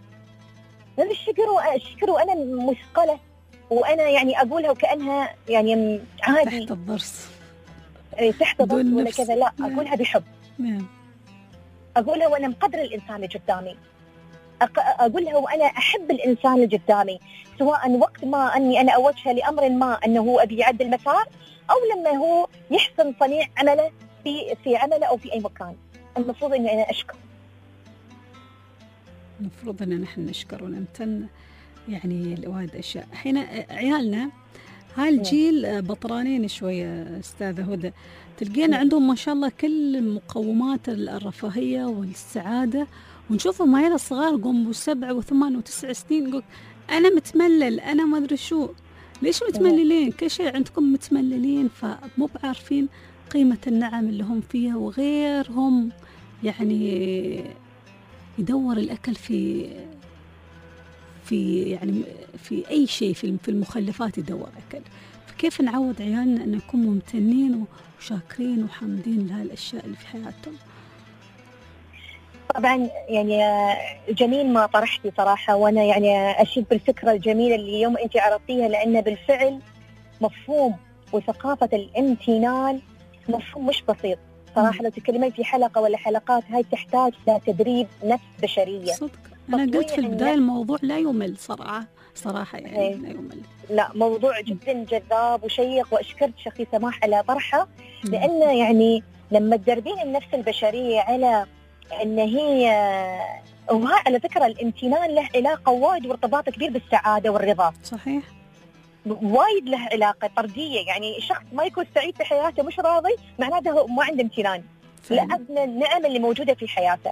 الشكر وانا مثقله وانا يعني اقولها وكانها يعني عادي تحت الضرس، تحت الضرس ولا كذا، لا اقولها بحب. اقولها وانا مقدر الانسان اللي قدامي، اقولها وانا احب الانسان اللي قدامي، سواء وقت ما اني انا اوجهه لامر ما انه هو ابي يعدل مسار، او لما هو يحسن صنيع عمله في عمله او في اي مكان. المفروض اني انا اشكر. المفروض ان نحن نشكر ونمتن يعني لوايد اشياء. الحين عيالنا هالجيل بطرانين شويه استاذه هدى، تلقين عندهم ما شاء الله كل مقومات الرفاهيه والسعاده، ونشوفهم عيال الصغار قوم ب7 و8 و9 سنين يقول انا متملل، انا ما ادري شو. ليش متمللين؟ كل شيء عندكم متمللين، فمو بعارفين قيمه النعم اللي هم فيها، وغيرهم يعني يدور الأكل في يعني في أي شيء، في المخلفات يدور أكل. فكيف نعود عيالنا أن نكون ممتنين وشاكرين وحامدين لهالأشياء اللي في حياتهم؟ طبعا يعني جميل ما طرحتي صراحة، وأنا يعني أشيد بالفكرة الجميلة اللي اليوم أنت عرضتيها، لأن بالفعل مفهوم وثقافة الامتنان مفهوم مش بسيط صراحة. لو تكلمين في حلقة ولا حلقات، هاي تحتاج لتدريب نفس بشرية. صدق أنا قلت في البداية الموضوع لا يمل صراحة يعني لا يمل. لا، موضوع جدا جذاب وشيق، وأشكرك شخصي سماح على طرحه، لأن يعني لما تدربين النفس البشرية على أن هي، وها على فكرة الامتنان له علاقة وايد وارتباط كبير بالسعادة والرضا. صحيح. وايد له علاقة طردية، يعني الشخص ما يكون سعيد في حياته مش راضي معناته ما عنده امتنان لأدنى النعم اللي موجودة في حياته.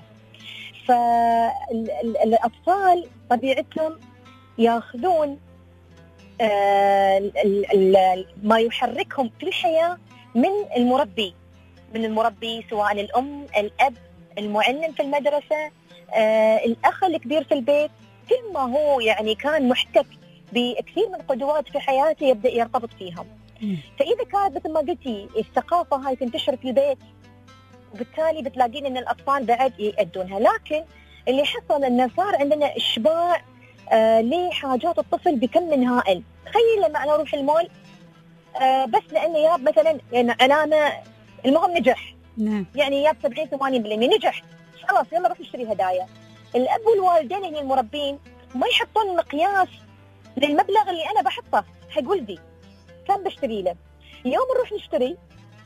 فالأطفال طبيعتهم ياخذون ما يحركهم في الحياة من المربي، سواء الأم، الأب، المعلم في المدرسة، الأخ الكبير في البيت. كل ما هو يعني كان محتك بكثير من قدوات في حياته يبدأ يرتبط فيهم. فإذا كانت مثل ما قلتي الثقافة هاي تنتشر في البيت، وبالتالي بتلاقين أن الأطفال بعد يأدونها. لكن اللي حصل أنه صار عندنا إشباع لحاجات الطفل بكم من هائل. تخيل لما أنا أروح المول بس لأنه ياب مثلا يعني علامة المهم نجح، يعني ياب 70-80% نجح، خلاص يلا روح نشتري هدايا. الأب والوالدين هني المربين ما يحطون مقياس للمبلغ اللي أنا بحطه حق ولدي، كم بشتري له. يوم نروح نشتري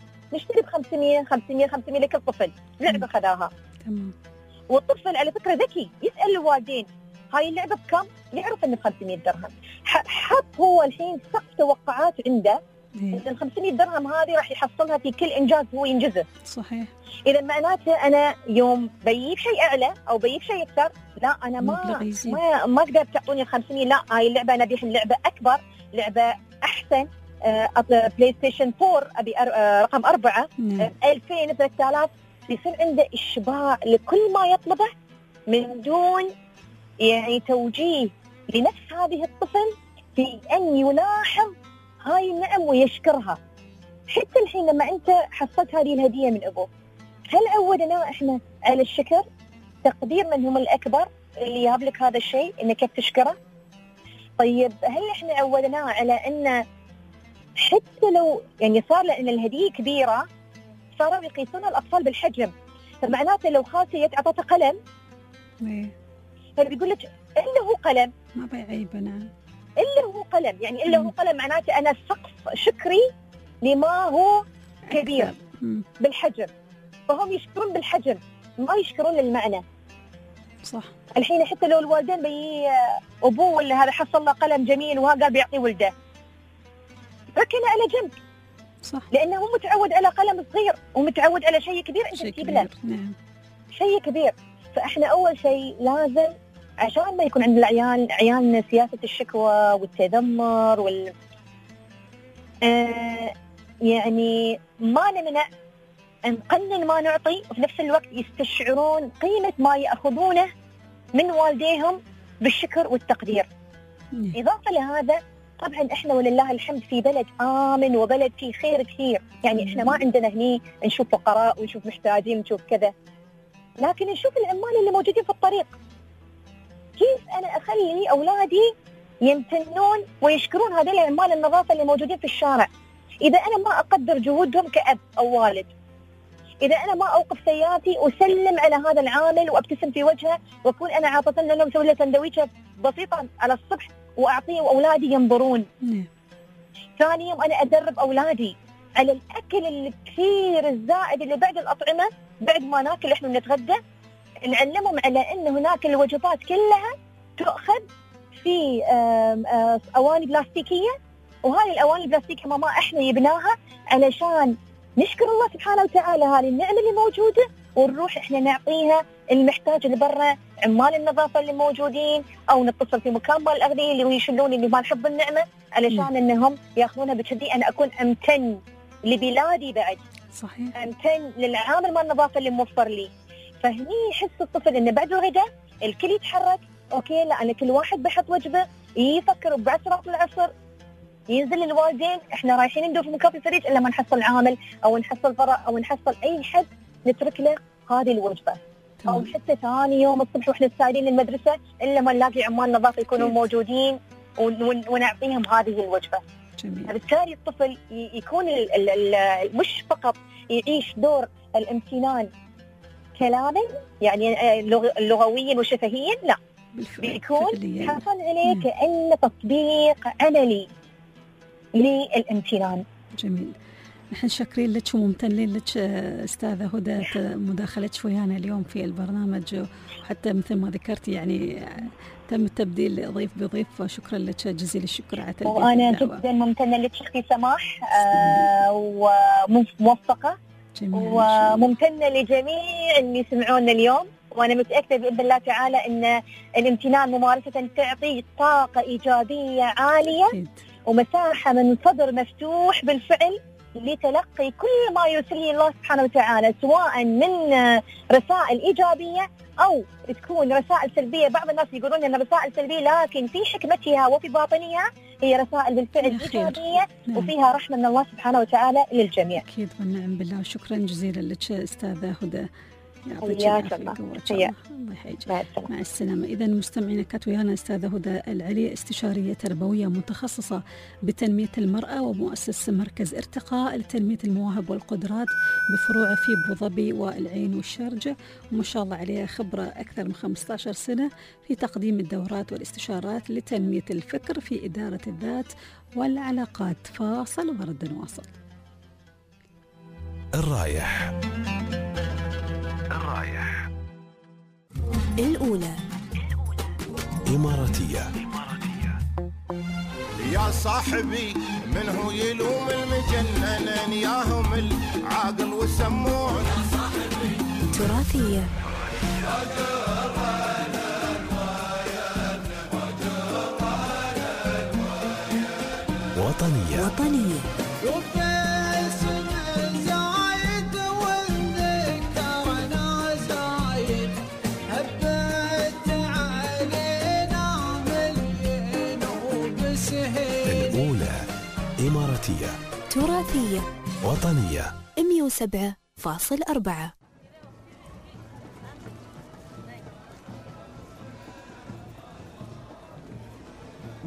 ب500 لكل طفل لعبة خذاها. تمام. والطفل على فكرة ذكي، يسأل الوالدين هاي اللعبة بكم؟ يعرف إنه ب500 درهم. حط هو الحين سقف توقعات عنده إن 500 درهم هذه راح يحصلها في كل إنجاز هو ينجزه. صحيح. إذا معناته أنا يوم بيجيب شيء أعلى أو بيجيب شيء أكثر، لا أنا ما أقدر تعطوني 500، لا هاي اللعبة أنا أبيها لعبة أكبر، لعبة أحسن، بلاي ستيشن 4 أبي رقم 4 2000 3000. يصير عنده إشباع لكل ما يطلبه من دون يعني توجيه لنفس هذه الطفل في أن يلاحظ هاي النعم ويشكرها. حتى الحين لما أنت حصلت هذه الهدية من أبوك، هل عودنا إحنا على الشكر؟ تقدير من هم الأكبر اللي يهب لك هذا الشيء إنك تشكره؟ طيب هل إحنا عودنا على أن حتى لو يعني صار لأن الهدية كبيرة صاروا يقيسون الأطفال بالحجم، فمعناته لو خالتي أعطته قلم فبيقول لك إلا هو قلم ما بيعيبنا إلا هو قلم، يعني إلا هو قلم معناته أنا سقف شكري لما هو كبير بالحجم، فهم يشكرون بالحجم ما يشكرون للمعنى. صح. الحين حتى لو الوالدين أبوه ولا هذا حصل له قلم جميل وها قال بيعطي ولده، ركنه على جنب. صح. لأنه هو متعود على قلم صغير ومتعود على شيء كبير أنت تجيب له. نعم. شيء كبير. فإحنا أول شيء لازم عشان ما يكون عند عيالنا سياسة الشكوى والتذمر يعني ما نمنع نقنن ما نعطي، وفي نفس الوقت يستشعرون قيمة ما يأخذونه من والديهم بالشكر والتقدير. إضافة لهذا طبعا إحنا ولله الحمد في بلد آمن وبلد فيه خير كثير، يعني إحنا ما عندنا هني نشوف فقراء ونشوف محتاجين ونشوف كذا، لكن نشوف العمال اللي موجودين في الطريق. كيف أنا أخلي أولادي يمتنون ويشكرون هذول العمال النظافة اللي موجودين في الشارع؟ إذا أنا ما أقدر جهودهم كأب أو والد، إذا أنا ما أوقف سيارتي وسلم على هذا العامل وأبتسم في وجهه وأكون أنا عاطة له مسوي له سندويشة بسيطة على الصبح وأعطيه وأولادي ينظرون. ثاني يوم أنا أدرب أولادي على الأكل الكثير الزائد اللي بعد الأطعمة، بعد ما ناكل إحنا نتغدى نعلمهم على أن هناك الوجبات كلها تؤخذ في أواني بلاستيكية، وهذه الأواني البلاستيكية ما إحنا يبناها علشان نشكر الله سبحانه وتعالى هذه النعمة اللي موجودة، ونروح إحنا نعطيها المحتاج اللي برا، عمال النظافة اللي موجودين، أو نتصل في مكان مال الأغذية اللي يشلون اللي ما نحب النعمة علشان إنهم يأخذونها بكذي. أنا أكون أمتن لبلادي بعد. صحيح. أمتن للعامل مال النظافة اللي موفر لي. فهني يحس الطفل إنه بعد الغداء الكل يتحرك، أوكي لا أنا كل واحد بحط وجبة، يفكر بعشرة العصر ينزل الوالدين إحنا رايحين ندور في مكان في الفريج إلا ما نحصل عامل أو نحصل فرع أو نحصل أي حد نترك له هذه الوجبة. أو حتى ثاني يوم الصبح وإحنا سايرين المدرسة إلا ما نلاقي عمال نظافة يكونوا موجودين ونعطيهم هذه الوجبة. فبالتالي الطفل يكون مش فقط يعيش دور الامتنان كلاما يعني لغويا وشفهيا، لا بيكون حصل عليه كأنه تطبيق عملي للامتنان. جميل. نحن شاكرين لك وممتنين لك أستاذة هدى مداخلتك ويانا اليوم في البرنامج، وحتى مثل ما ذكرت يعني تم التبديل ضيف بضيف، فشكرا لك جزيل الشكر على تلبية وأنا جدا ممتنة لك أختي سماح وموفقة، وممتنة لجميع اللي سمعونا اليوم، وأنا متأكدة بإذن الله تعالى أن الامتنان ممارسة تعطي طاقة إيجابية عالية ومساحة من صدر مفتوح بالفعل لتلقي كل ما يرسله الله سبحانه وتعالى، سواء من رسائل إيجابية أو تكون رسائل سلبية. بعض الناس يقولون أن رسائل سلبية، لكن في حكمتها وفي باطنها هي رسائل بالفعل إيجابية وفيها رحمة من الله سبحانه وتعالى للجميع. أكيد والنعم بالله. وشكرا جزيلا لك أستاذة هدى، يعطيك العافية. الله يحييك. مع السلامة. إذا مستمعينا كانت ويانا أستاذة هدى العلي، استشارية تربوية متخصصة بتنمية المرأة ومؤسس مركز ارتقاء لتنمية المواهب والقدرات بفروعه في أبو ظبي والعين والشارجة، وما شاء الله عليها خبرة أكثر من 15 سنة في تقديم الدورات والاستشارات لتنمية الفكر في إدارة الذات والعلاقات. فاصل ورد نواصل. الرايح الأولى إماراتية. يا صاحبي من هو يلوم المجنن، ياهم العاقل والسمون. تراثية. وطنية. إماراتية، تراثية، وطنية. 107.4.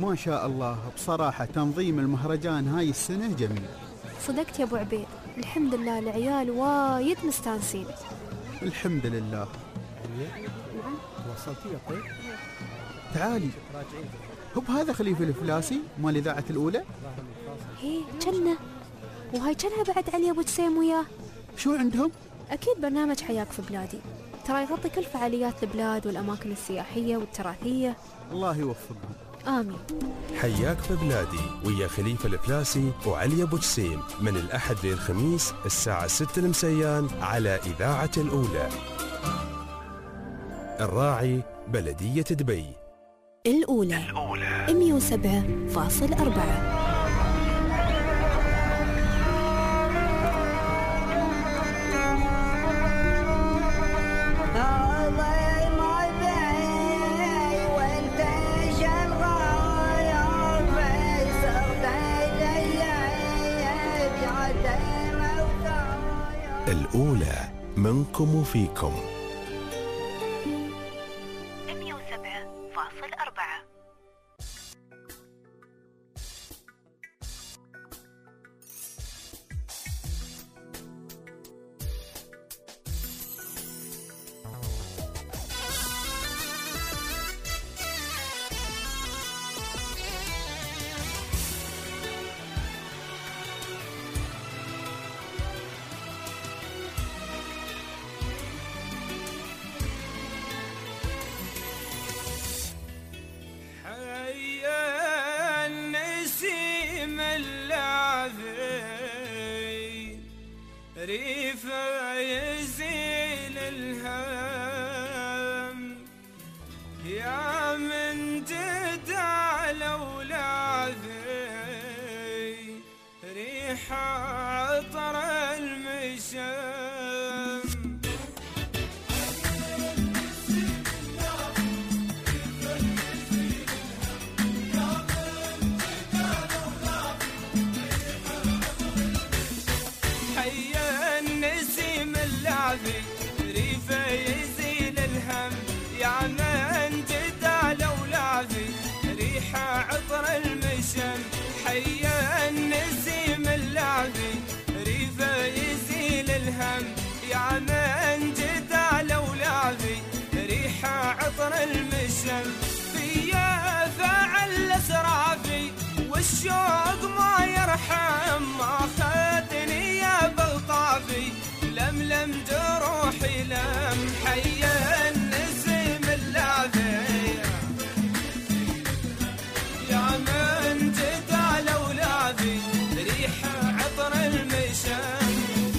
ما شاء الله، بصراحة تنظيم المهرجان هاي السنة جميل. صدقت يا أبو عبيد، الحمد لله العيال وايد مستانسين. الحمد لله. نعم. وصلتي يا طيب؟ تعالي. هب هذا خليفة الفلاسي مال إذاعة الأولى؟ هي جنة، وهاي جنها بعد علي أبو جسيم وياه. شو عندهم؟ أكيد برنامج حياك في بلادي، ترى يغطي كل فعاليات البلاد والأماكن السياحية والتراثية. الله يوفقهم. آمين. حياك في بلادي ويا خليفة الفلاسي وعلي أبو جسيم من الأحد للخميس الساعة 6 المسيان على إذاعة الأولى. الراعي بلدية دبي. الأولى 107.4. الأولى منكم وفيكم. 107.4. ريفة يزيل الهم يا من جدع الأولادي ريحة عطر المشم ريفة يزيل الهم يا من جدع الأولادي ريحة عطر المشم حيا النسيم اللعبي ريفة يزيل الهم يا من جدع الأولادي ريحة عطر المشم فيا فعل أسرافي والشوق ما يرحم ما خدني يا بلطافي لملم جروحي لم حيا النسيم اللعبي يا من جدع الأولادي ريحة عطر المشم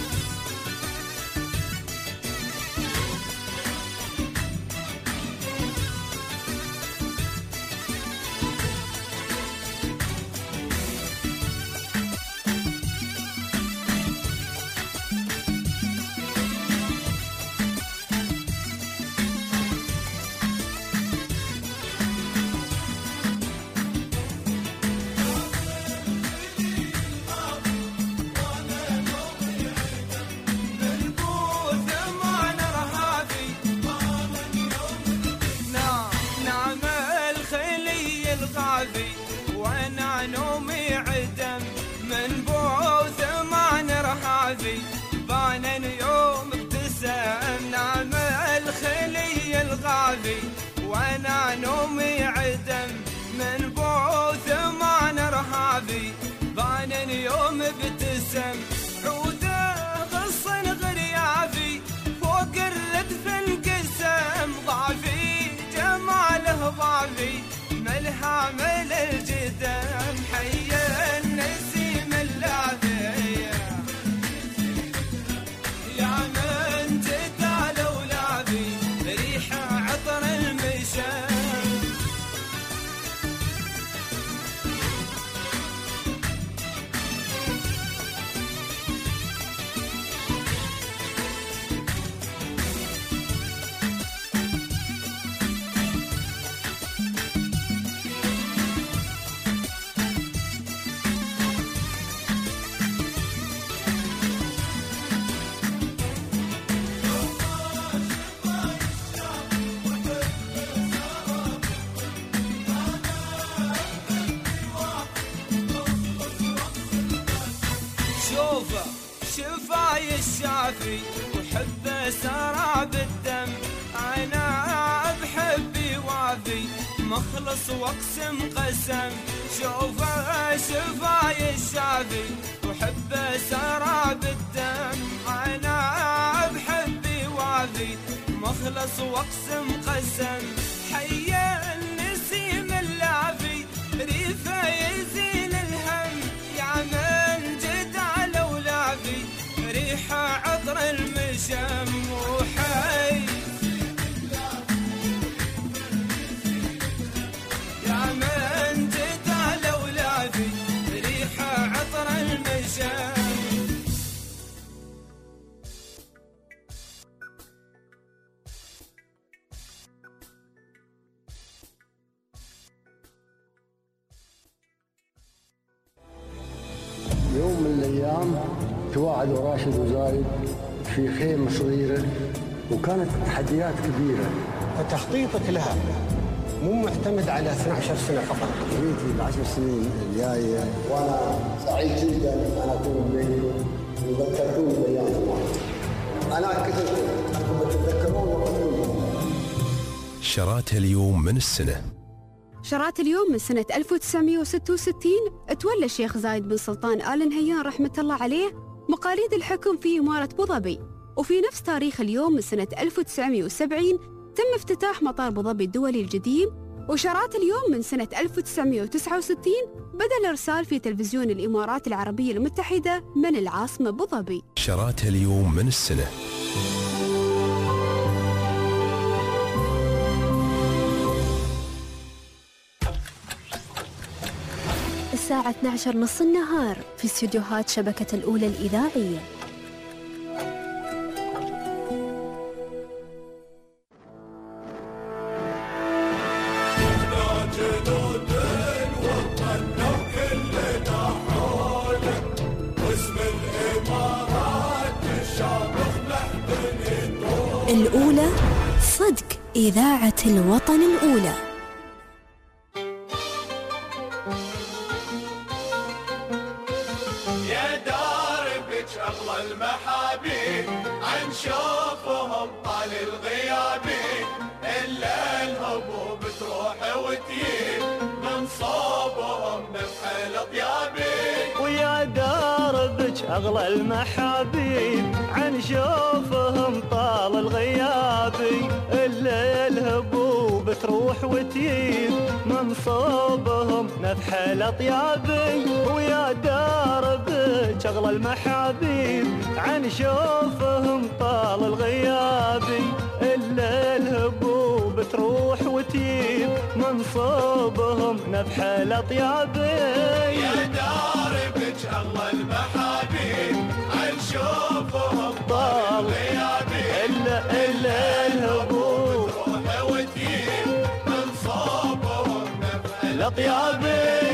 وانا نومي عدم من بوث ما نرهابي بانا يوم ابتسم نعم الخلي الغابي وانا نومي عدم من بوث ما نرهابي بانا يوم ابتسم عوده غصن غريابي فوق الردف انقسم ضعفي جماله ضعفي ملها مل الجدم حيا النسيم اللعبي يا من جدع الأولادي ريحة عطر المشم الشافي وحبه سرى بالدم. أنا بحبي وافي مخلص واقسم قسم، شوفه شفاي الشافي وحبه سرى بالدم. أنا بحبي وافي مخلص واقسم قسم، حي النسيم اللافي ريفه يزيل الهم، يا من جد على ولافي ريحه عطر المشم. وحي يا من جد على ولافي ريحه عطر المشم. يوم من الأيام تواعدوا راشد وزايد في خيمة صغيرة، وكانت تحديات كبيرة، فتخطيطك لها مو معتمد على 12 سنة فقط. جيتي ال10 سنين الجاية وأنا سعيد جدا أن أكون بينكم وذكرتوني بأيام زمان. أنا كتبت أنكم تتذكرون وقتكم. شراتها اليوم من السنة. شرات اليوم من سنة 1966 تولى الشيخ زايد بن سلطان آل نهيان رحمة الله عليه مقاليد الحكم في إمارة أبوظبي، وفي نفس تاريخ اليوم من سنة 1970 تم افتتاح مطار أبوظبي الدولي الجديد. وشرات اليوم من سنة 1969 بدأ الإرسال في تلفزيون الإمارات العربية المتحدة من العاصمة أبوظبي. شراتها اليوم من السنة. الساعة 12 نص النهار في استديوهات شبكة الأولى الإذاعية. الأولى صدق إذاعة الوطن الأولى. المحابيب عن شوفهم طال الغيابي، إلا الهبوب تروح وتجيب من صوبهم نفح الطيابي. ويا دربك أغلى المحابيب عن شوفهم طال الغيابي، إلا الهبوب تروح وتجيب من صوبهم نفح الطيابي. ويا دربك أغلى المحابيب عن شوفهم طال الغيابي، إلا الهبوب تروح وتجيب من صوبهم نفح الأطيابي. يا داربك أغلى المحابيب عن شوفهم طال الغيابي، إلا الهبوب تروح وتجيب من صوبهم نفح الأطيابي.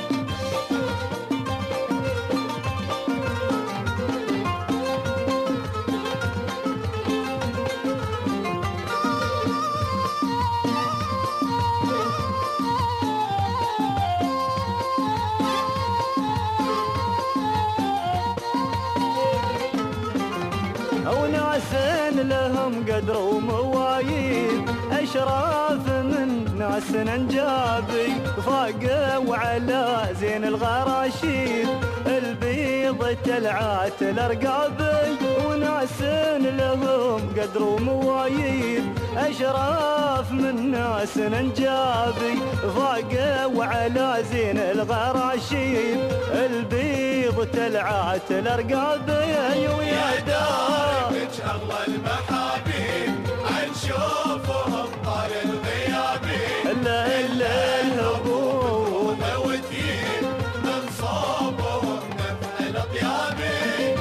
لهم قدر ومواييد أشراف من ناس ننجابي، فاقوا على زين الغراشيد البيض تلعات الأرقابي. وناس لهم قدر ومواييد أشراف من ناس ننجابي، فاقوا على زين الغراشيد البيض تلعات الأرقابي. ويا داربك أغلى المحابيب عن شوفهم طال الغيابي، إلا الهبوب وتجيب من صوبهم نفح الأطيابي.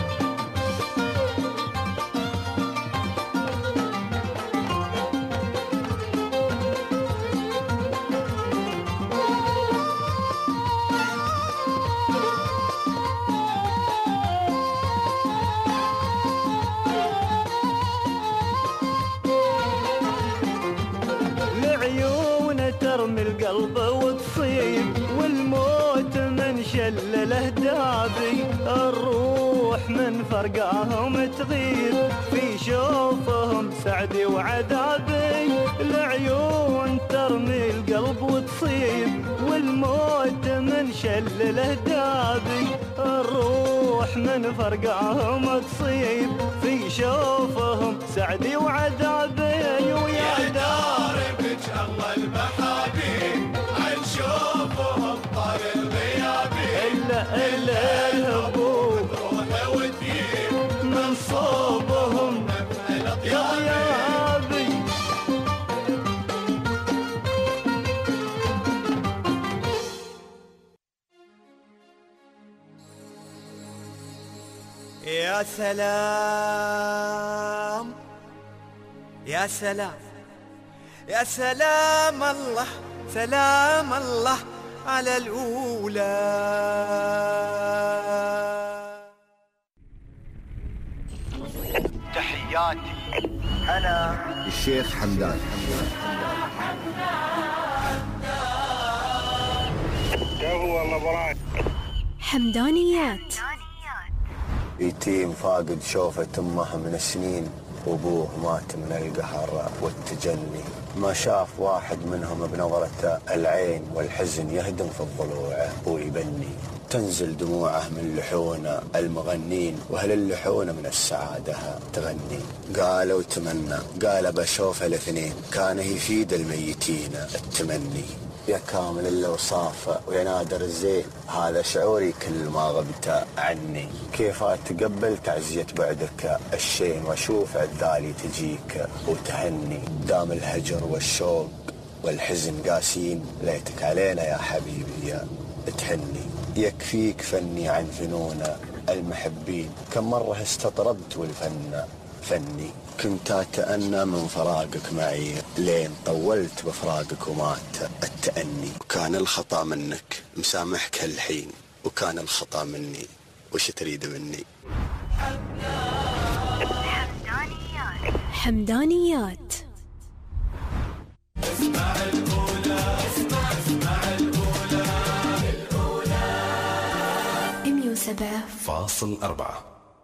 ترمي القلب وتصيب والموت من شل الاهدابي، الروح من فرقاهم تغيب في شوفهم سعدي وعذابي العيون ترمي القلب وتصيب والموت من شل الهدابي الروح من فرقاهم تصيب في شوفهم سعدي وعذابي ويا داربك الله المحابيب عن شوفهم طال الغيابي إلا الهبوب روحه وتجيب من صوبهم يا غيابي يا سلام يا سلام يا سلام الله سلام الله على الأولى. تحياتي أنا الشيخ حمدان. هو الله براك. حمدانيات. يتيم فاقد شوفة أمه من السنين وأبوه مات من القهر والتجني، ما شاف واحد منهم بنظرة العين والحزن يهدم في الضلوع ويبني، تنزل دموعه من لحون المغنين وهل اللحون من السعادة تغني. قال وتمنى قال بشوف الاثنين كان يفيد الميتين التمني، يا كامل الأوصاف ويا نادر الزين هذا شعوري كل ما غبت عني، كيف أتقبل تعزية بعدك الشين وأشوف عذالي تجيك وتهني، دام الهجر والشوق والحزن قاسين ليتك علينا يا حبيبي تهني، يكفيك فني عن فنون المحبين كم مرة استطربت والفن فني، كنت أتأنى من فراقك معي لين طولت بفراقك ومات التأني، وكان الخطأ منك مسامحك هالحين وكان الخطأ مني وش تريد مني. حمدانيات. اسمع الأولى اسمع الأولى 107.4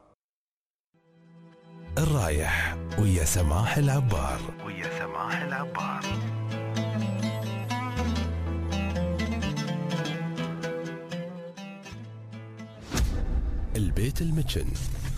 الرايح ويا سماح العبار. البيت المتشن.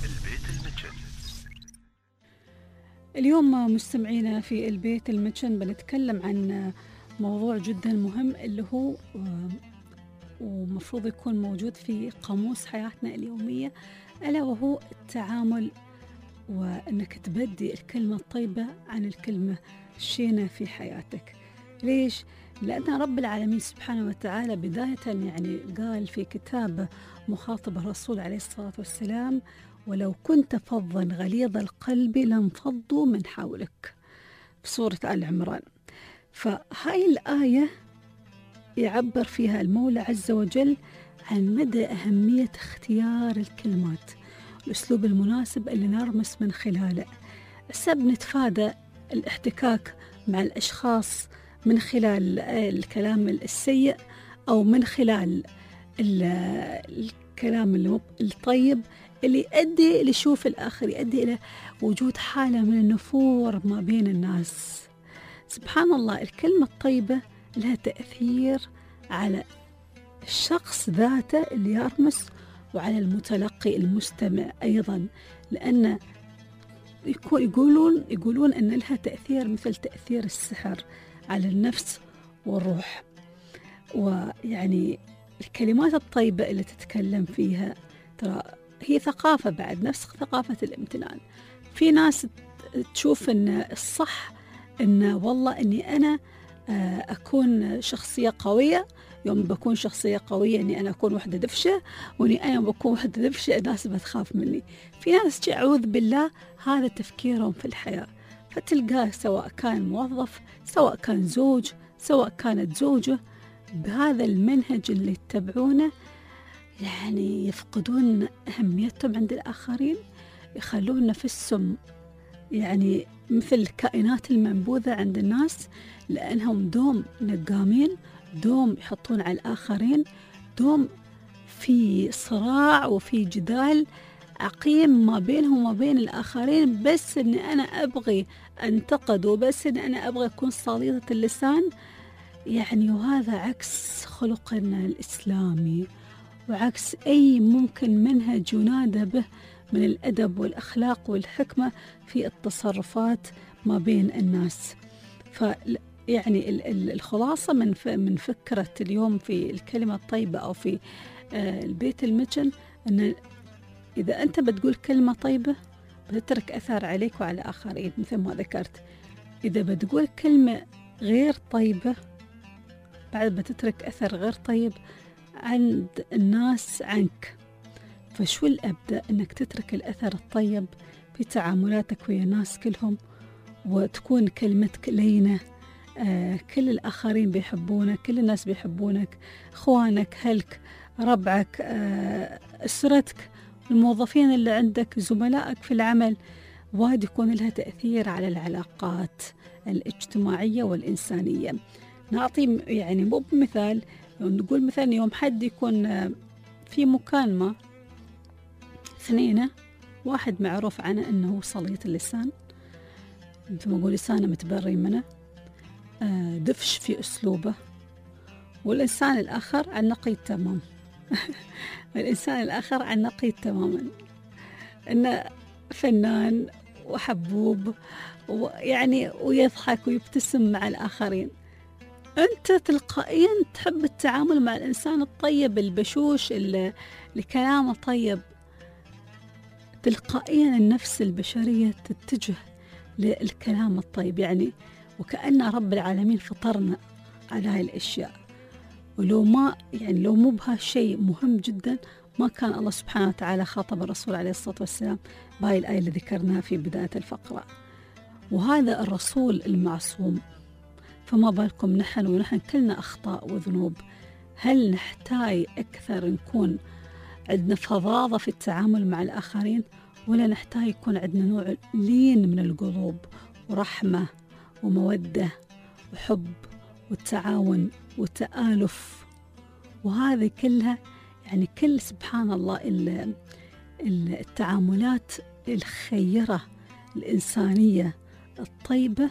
اليوم مستمعينا في البيت المتشن بنتكلم عن موضوع جدا مهم اللي هو ومفروض يكون موجود في قاموس حياتنا اليومية، ألا وهو التعامل وأنك تبدي الكلمة الطيبة عن الكلمة الشينة في حياتك. ليش؟ لأن رب العالمين سبحانه وتعالى بداية يعني قال في كتاب مخاطب الرسول عليه الصلاة والسلام: ولو كنت فظا غليظ القلب لانفضوا من حولك، في سورة آل عمران. فهاي الآية يعبر فيها المولى عز وجل عن مدى أهمية اختيار الكلمات، الأسلوب المناسب اللي نرمس من خلاله، السبب نتفادى الاحتكاك مع الأشخاص من خلال الكلام السيء أو من خلال الكلام الطيب اللي يؤدي لشوف الآخر، يؤدي إلى وجود حالة من النفور ما بين الناس. سبحان الله، الكلمة الطيبة لها تأثير على الشخص ذاته اللي يرمس وعلى المتلقي المستمع أيضا، لأن يقولون أن لها تأثير مثل تأثير السحر على النفس والروح. ويعني الكلمات الطيبة اللي تتكلم فيها ترى هي ثقافة، بعد نفس ثقافة الامتنان. في ناس تشوف أن الصح أن والله أني أنا أكون شخصية قوية، يوم بكون شخصية قوية أني أنا أكون وحدة دفشة، وأني أنا بكون وحدة دفشة الناس بتخاف مني. في ناس أعوذ بالله هذا تفكيرهم في الحياة، فتلقاه سواء كان موظف، سواء كان زوج، سواء كانت زوجة، بهذا المنهج اللي يتبعونه يعني يفقدون أهميتهم عند الآخرين، يخلون نفسهم يعني مثل الكائنات المنبوذة عند الناس، لأنهم دوم نقامين، دوم يحطون على الآخرين، دوم في صراع وفي جدال عقيم ما بينهم وما بين الآخرين، بس أني أنا أبغي أنتقد وبس أني أنا أبغي أكون صليطة اللسان، يعني وهذا عكس خلقنا الإسلامي وعكس أي ممكن منهج ينادى به من الأدب والأخلاق والحكمة في التصرفات ما بين الناس. يعني الخلاصة من فكرة اليوم في الكلمة الطيبة أو في البيت المتن، أن إذا أنت بتقول كلمة طيبة بتترك أثر عليك وعلى آخرين مثل ما ذكرت. إذا بتقول كلمة غير طيبة بعد بتترك أثر غير طيب عند الناس عنك. فشو الأبدأ أنك تترك الأثر الطيب في تعاملاتك ويا الناس كلهم، وتكون كلمتك لينة. كل الآخرين بيحبونك، كل الناس بيحبونك، إخوانك، أهلك، ربعك، أسرتك، الموظفين اللي عندك، زملائك في العمل، وايد يكون لها تأثير على العلاقات الاجتماعية والإنسانية. نعطي يعني مو بمثال، نقول مثلا يوم حد يكون في مكالمة اثنين، واحد معروف عنه أنه صليط اللسان، مثل ما أقول لسانه متبري منه، دفش في أسلوبه، والإنسان الآخر عن نقيض تمام. الإنسان الآخر عن نقيض تماما، إنه فنان وحبوب ويعني ويضحك ويبتسم مع الآخرين. أنت تلقائيا تحب التعامل مع الإنسان الطيب البشوش اللي كلامه طيب. تلقائيا النفس البشرية تتجه للكلام الطيب، يعني وكأن رب العالمين فطرنا على هاي الأشياء. ولو ما يعني لو مو بهالشيء مهم جدا ما كان الله سبحانه وتعالى خاطب الرسول عليه الصلاة والسلام بهاي الآية اللي ذكرناها في بداية الفقرة. وهذا الرسول المعصوم، فما بالكم نحن ونحن كلنا أخطاء وذنوب. هل نحتاج أكثر نكون عندنا فظاظة في التعامل مع الآخرين، ولا نحتاج يكون عندنا نوع لين من القلوب ورحمة ومودة وحب والتعاون والتآلف؟ وهذه كلها يعني كل سبحان الله التعاملات الخيرة الإنسانية الطيبة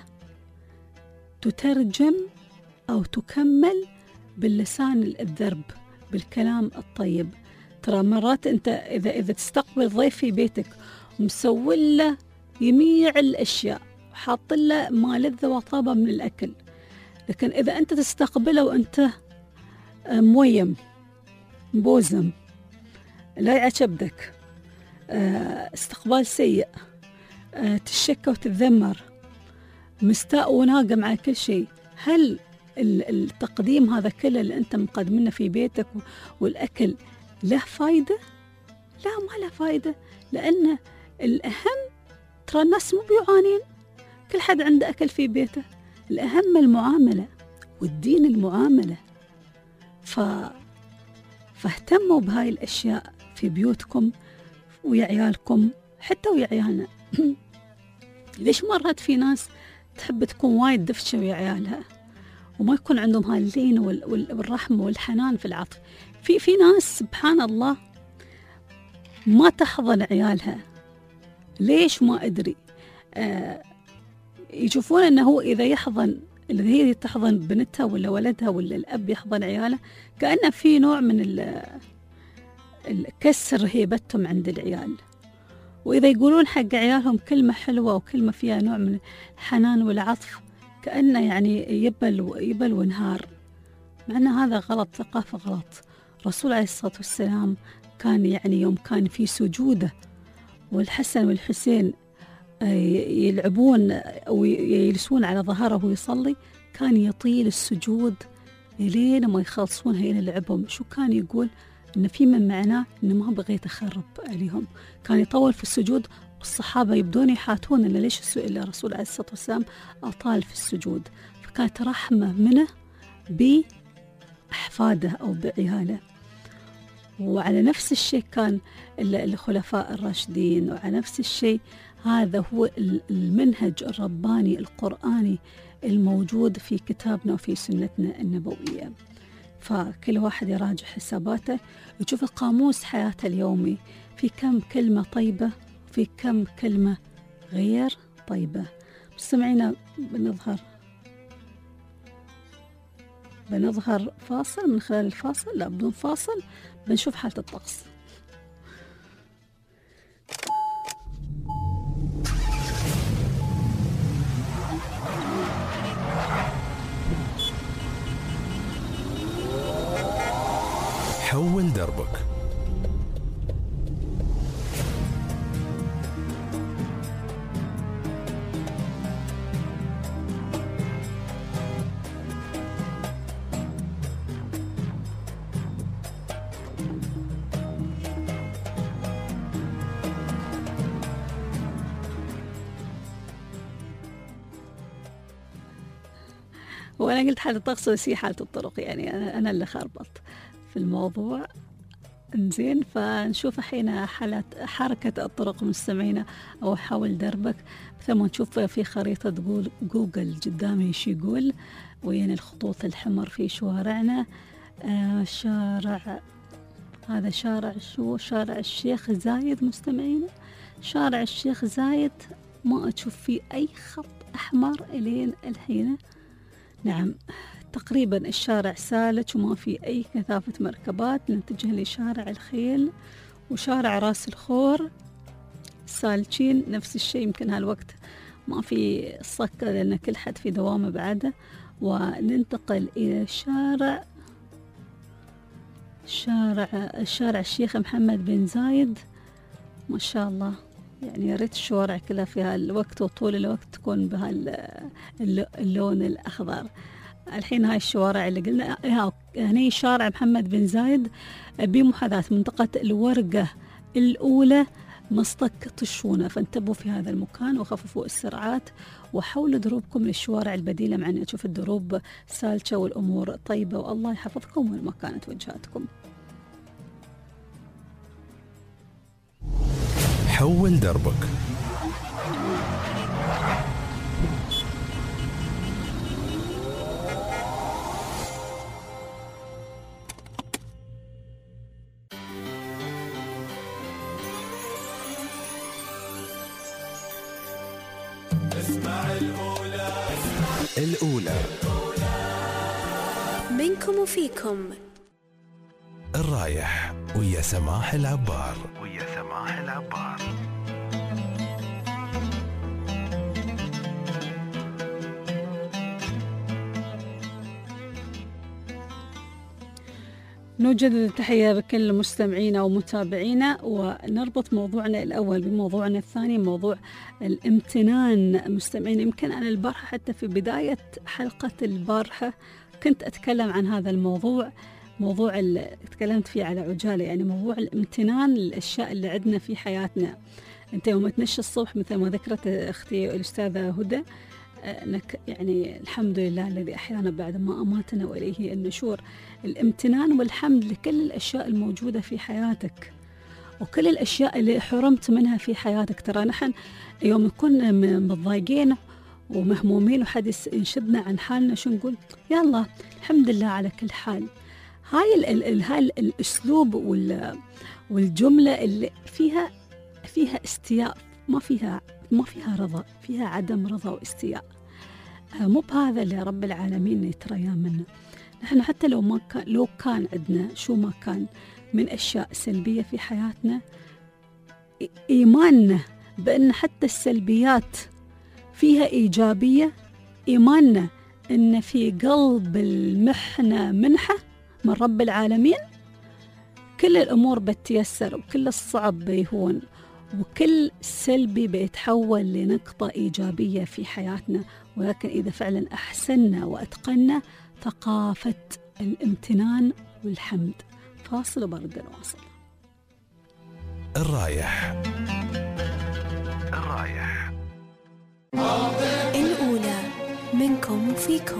تترجم أو تكمل باللسان الذرب، بالكلام الطيب. ترى مرات أنت إذا تستقبل ضيف في بيتك ومسوي له جميع الأشياء وحاط له ما لذة وطابة من الأكل، لكن إذا أنت تستقبله وأنت مويم مبوزم لا يعجبك، استقبال سيء، تشكى وتتذمر، مستاء وناقم على كل شيء، هل التقديم هذا كله اللي أنت مقدمنا في بيتك والأكل له فايدة؟ لا، ما له فايدة. لأن الأهم ترى الناس مو بيعانين، كل حد عنده أكل في بيته. الأهم المعاملة والدين المعاملة. فاهتموا بهاي الأشياء في بيوتكم ويا عيالكم حتى ويا عيالنا. ليش مرات في ناس تحب تكون وايد دفشة ويا عيالها وما يكون عندهم هاي اللين والرحمة والحنان في العطف؟ في ناس سبحان الله ما تحضن عيالها. ليش؟ ما أدري. يشوفون أنه إذا يحضن، إذا هي تحضن بنتها ولا ولدها ولا الأب يحضن عياله، كأنه في نوع من الكسر هيبتهم عند العيال. وإذا يقولون حق عيالهم كلمة حلوة وكلمة فيها نوع من الحنان والعطف، كأنه يعني يبل ونهار. مع أن هذا غلط، ثقافة غلط. الرسول عليه الصلاة والسلام كان يعني يوم كان في سجوده والحسن والحسين يلعبون أو يجلسون على ظهره ويصلي، كان يطيل السجود لين ما يخلصون هي لعبهم. شو كان يقول؟ إن في من معناه إنه ما بغيت أخرب عليهم. كان يطول في السجود والصحابة يبدون يحاتون إن ليش الرسول عليه الصلاة والسلام أطال في السجود. فكانت رحمة منه بأحفاده أو بعياله. وعلى نفس الشيء كان الخلفاء الراشدين، وعلى نفس الشيء هذا هو المنهج الرباني القرآني الموجود في كتابنا وفي سنتنا النبوية. فكل واحد يراجع حساباته، يشوف القاموس حياته اليومي في كم كلمة طيبة وفي كم كلمة غير طيبة. مستمعينا بنظهر فاصل. من خلال الفاصل، لا بدون فاصل، بنشوف حالة الطقس. حول دربك. وأنا قلت حالة الطقس بس هي حالة الطرق، يعني أنا اللي خربط في الموضوع. انزين، فنشوف الحين حركة الطرق مستمعينا، أو حول دربك. ثم نشوف في خريطة جوجل قدامي ايش يقول، وين الخطوط الحمر في شوارعنا. شارع، هذا شارع شارع الشيخ زايد مستمعينا. شارع الشيخ زايد ما أشوف فيه أي خط أحمر إلين الحين. نعم، تقريبا الشارع سالك وما في أي كثافة مركبات. نتجه لشارع الخيل وشارع راس الخور سالكين نفس الشيء. يمكن هالوقت ما في صكة لأن كل حد في دوامه بعده. وننتقل إلى شارع الشيخ محمد بن زايد. ما شاء الله، يعني يا ريت الشوارع كلها في هالوقت وطول الوقت تكون بهاللون الأخضر. الحين هاي الشوارع اللي قلنا هني شارع محمد بن زايد بمحاذاة منطقة الورقة الأولى مسطك طشونة، فانتبهوا في هذا المكان وخففوا السرعات وحولوا دروبكم للشوارع البديلة، مع أن أشوف الدروب سالكة والأمور طيبة، والله يحفظكم وين ما كانت وجهاتكم. حول دربك. اسمع الأولى منكم وفيكم. الرايح ويا سماح العبار. نوجد التحية بكل مستمعينا ومتابعينا، ونربط موضوعنا الأول بموضوعنا الثاني، موضوع الامتنان. مستمعين، يمكن أنا البارحة حتى في بداية حلقة البارحة كنت أتكلم عن هذا الموضوع، موضوع اللي تكلمت فيه على عجالة، يعني موضوع الامتنان للأشياء اللي عندنا في حياتنا. أنت يوم تنشي الصبح مثل ما ذكرت أختي الأستاذة هدى، أنك يعني الحمد لله الذي أحيانا بعد ما أماتنا وإليه النشور. الامتنان والحمد لكل الأشياء الموجودة في حياتك وكل الأشياء اللي حرمت منها في حياتك. ترى نحن يوم نكون متضايقين ومهمومين وحد ينشدنا عن حالنا شو نقول؟ يلا الحمد لله على كل حال. هاي الأسلوب والجملة اللي فيها استياء، ما فيها رضا، فيها عدم رضا واستياء. مو بهذا اللي رب العالمين يتريا منه. نحن حتى لو كان عندنا شو ما كان من أشياء سلبية في حياتنا، إيماننا بأن حتى السلبيات فيها إيجابية، إيماننا أن في قلب المحنة منحة من رب العالمين، كل الأمور بتيسر وكل الصعب بيهون وكل سلبي بيتحول لنقطة إيجابية في حياتنا. ولكن إذا فعلا أحسننا وأتقنا ثقافة الامتنان والحمد. فاصل وبرد الواصل. الرايح الأولى منكم وفيكم.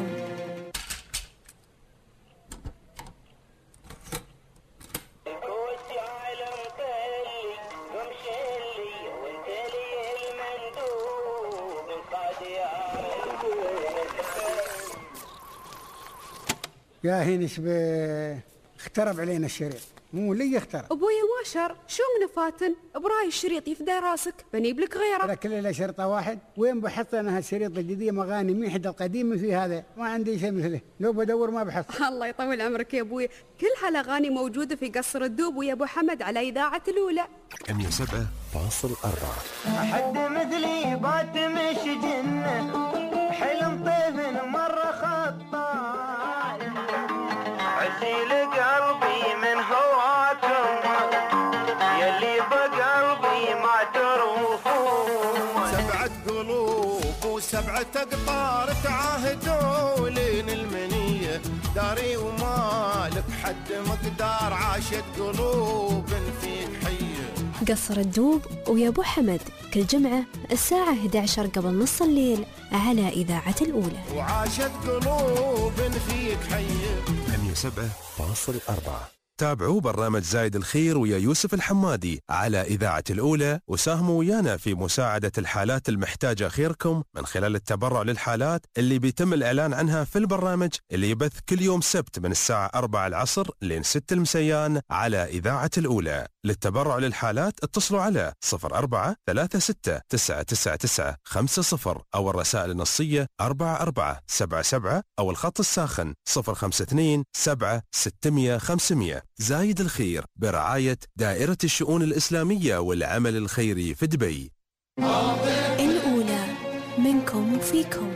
يا هين اخترب علينا الشريط. مو لي اخترع. ابويا ما شر، شو من فاتن؟ براي الشريط يفدى راسك، بنيب لك غيره. ترى كل له شرطه واحد، وين بحط انا هالشريط الجديد مغاني مين حد القديم في هذا، ما عندي شيء مثله، لو بدور ما بحصل. الله يطول عمرك يا ابوي، كل هالاغاني موجوده في قصر الدوب ويا ابو حمد على اذاعه الاولى 107.4. حد مثلي بات مش جنه، حلم طيف مره خطا، عسيل قلبي من هواكم يلي بقلبي ما تروفون. 7 قلوب و7 أقطار تعاهدوا لين المنية، داري ومالك حد مقدار، عاشت قلوب فيك حية. قصر الدوب ويا ابو حمد كل جمعة الساعة 11 قبل نص الليل على إذاعة الأولى. وعاشت قلوب فيك حية. 107.4. تابعوا برنامج زايد الخير ويا يوسف الحمادي على إذاعة الأولى، وساهموا ويانا في مساعدة الحالات المحتاجة خيركم من خلال التبرع للحالات اللي بيتم الإعلان عنها في البرنامج اللي يبث كل يوم سبت من الساعة 4 العصر لين 6 المسيان على إذاعة الأولى. للتبرع للحالات اتصلوا على 0436999950 أو الرسائل النصية 4477 أو الخط الساخن 052 7 600 500. زايد الخير برعاية دائرة الشؤون الإسلامية والعمل الخيري في دبي. الأولى منكم وفيكم.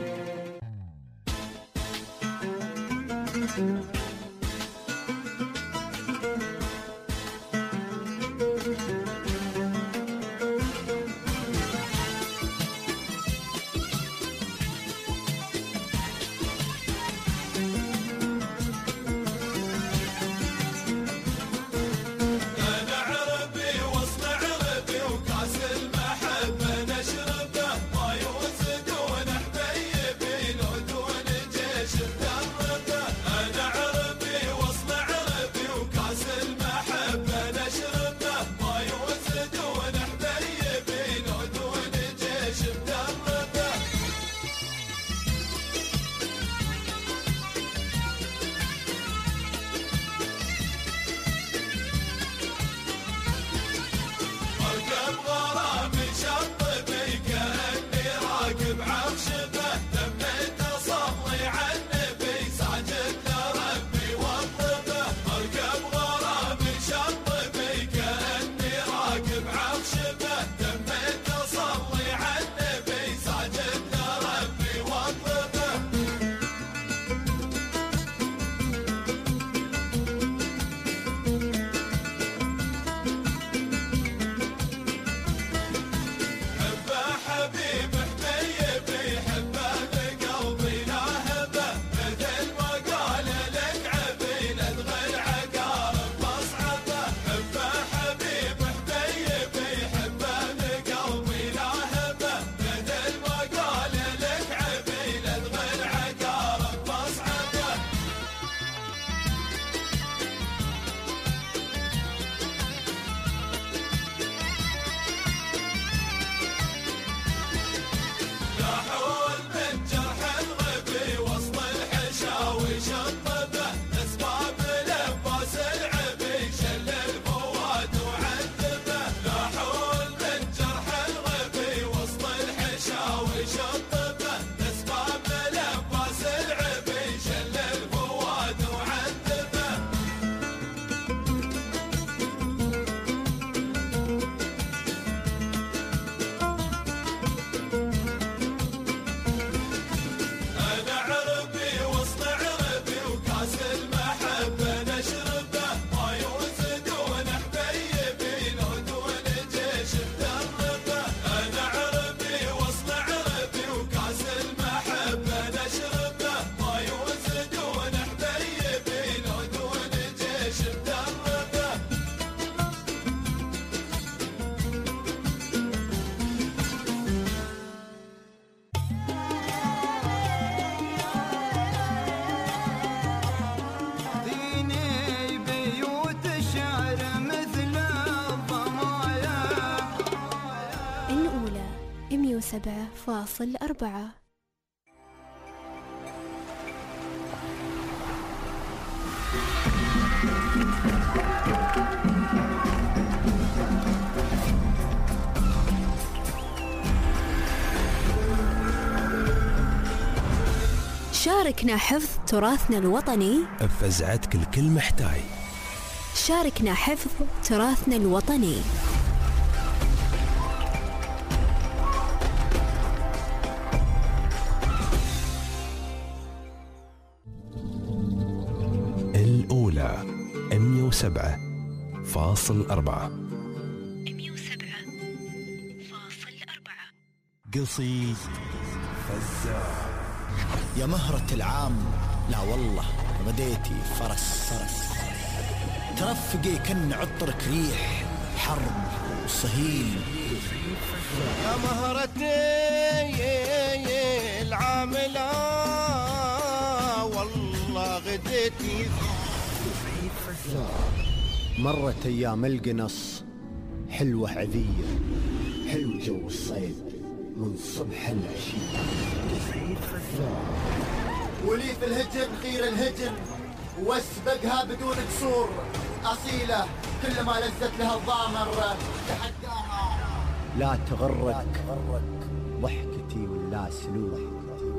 الأولى 107.4. شاركنا حفظ تراثنا الوطني بفزعتك الكل محتاي. شاركنا حفظ تراثنا الوطني. الأولى 107.4. قصيد فزاع. يا مهرة العام، لا والله غديتي فرس ترفقي كن عطرك ريح حرب وصهيل. يا مهرتي العاملة والله غديتي. مرت أيام القنص حلوة عذية، حلو جو الصيد من صبح العشية. ولي في الهجن خير الهجن واسبقها بدون قصور، أصيلة كل ما لزت لها الضامر تحداها. لا تغرك ضحكتي ولا سلوك،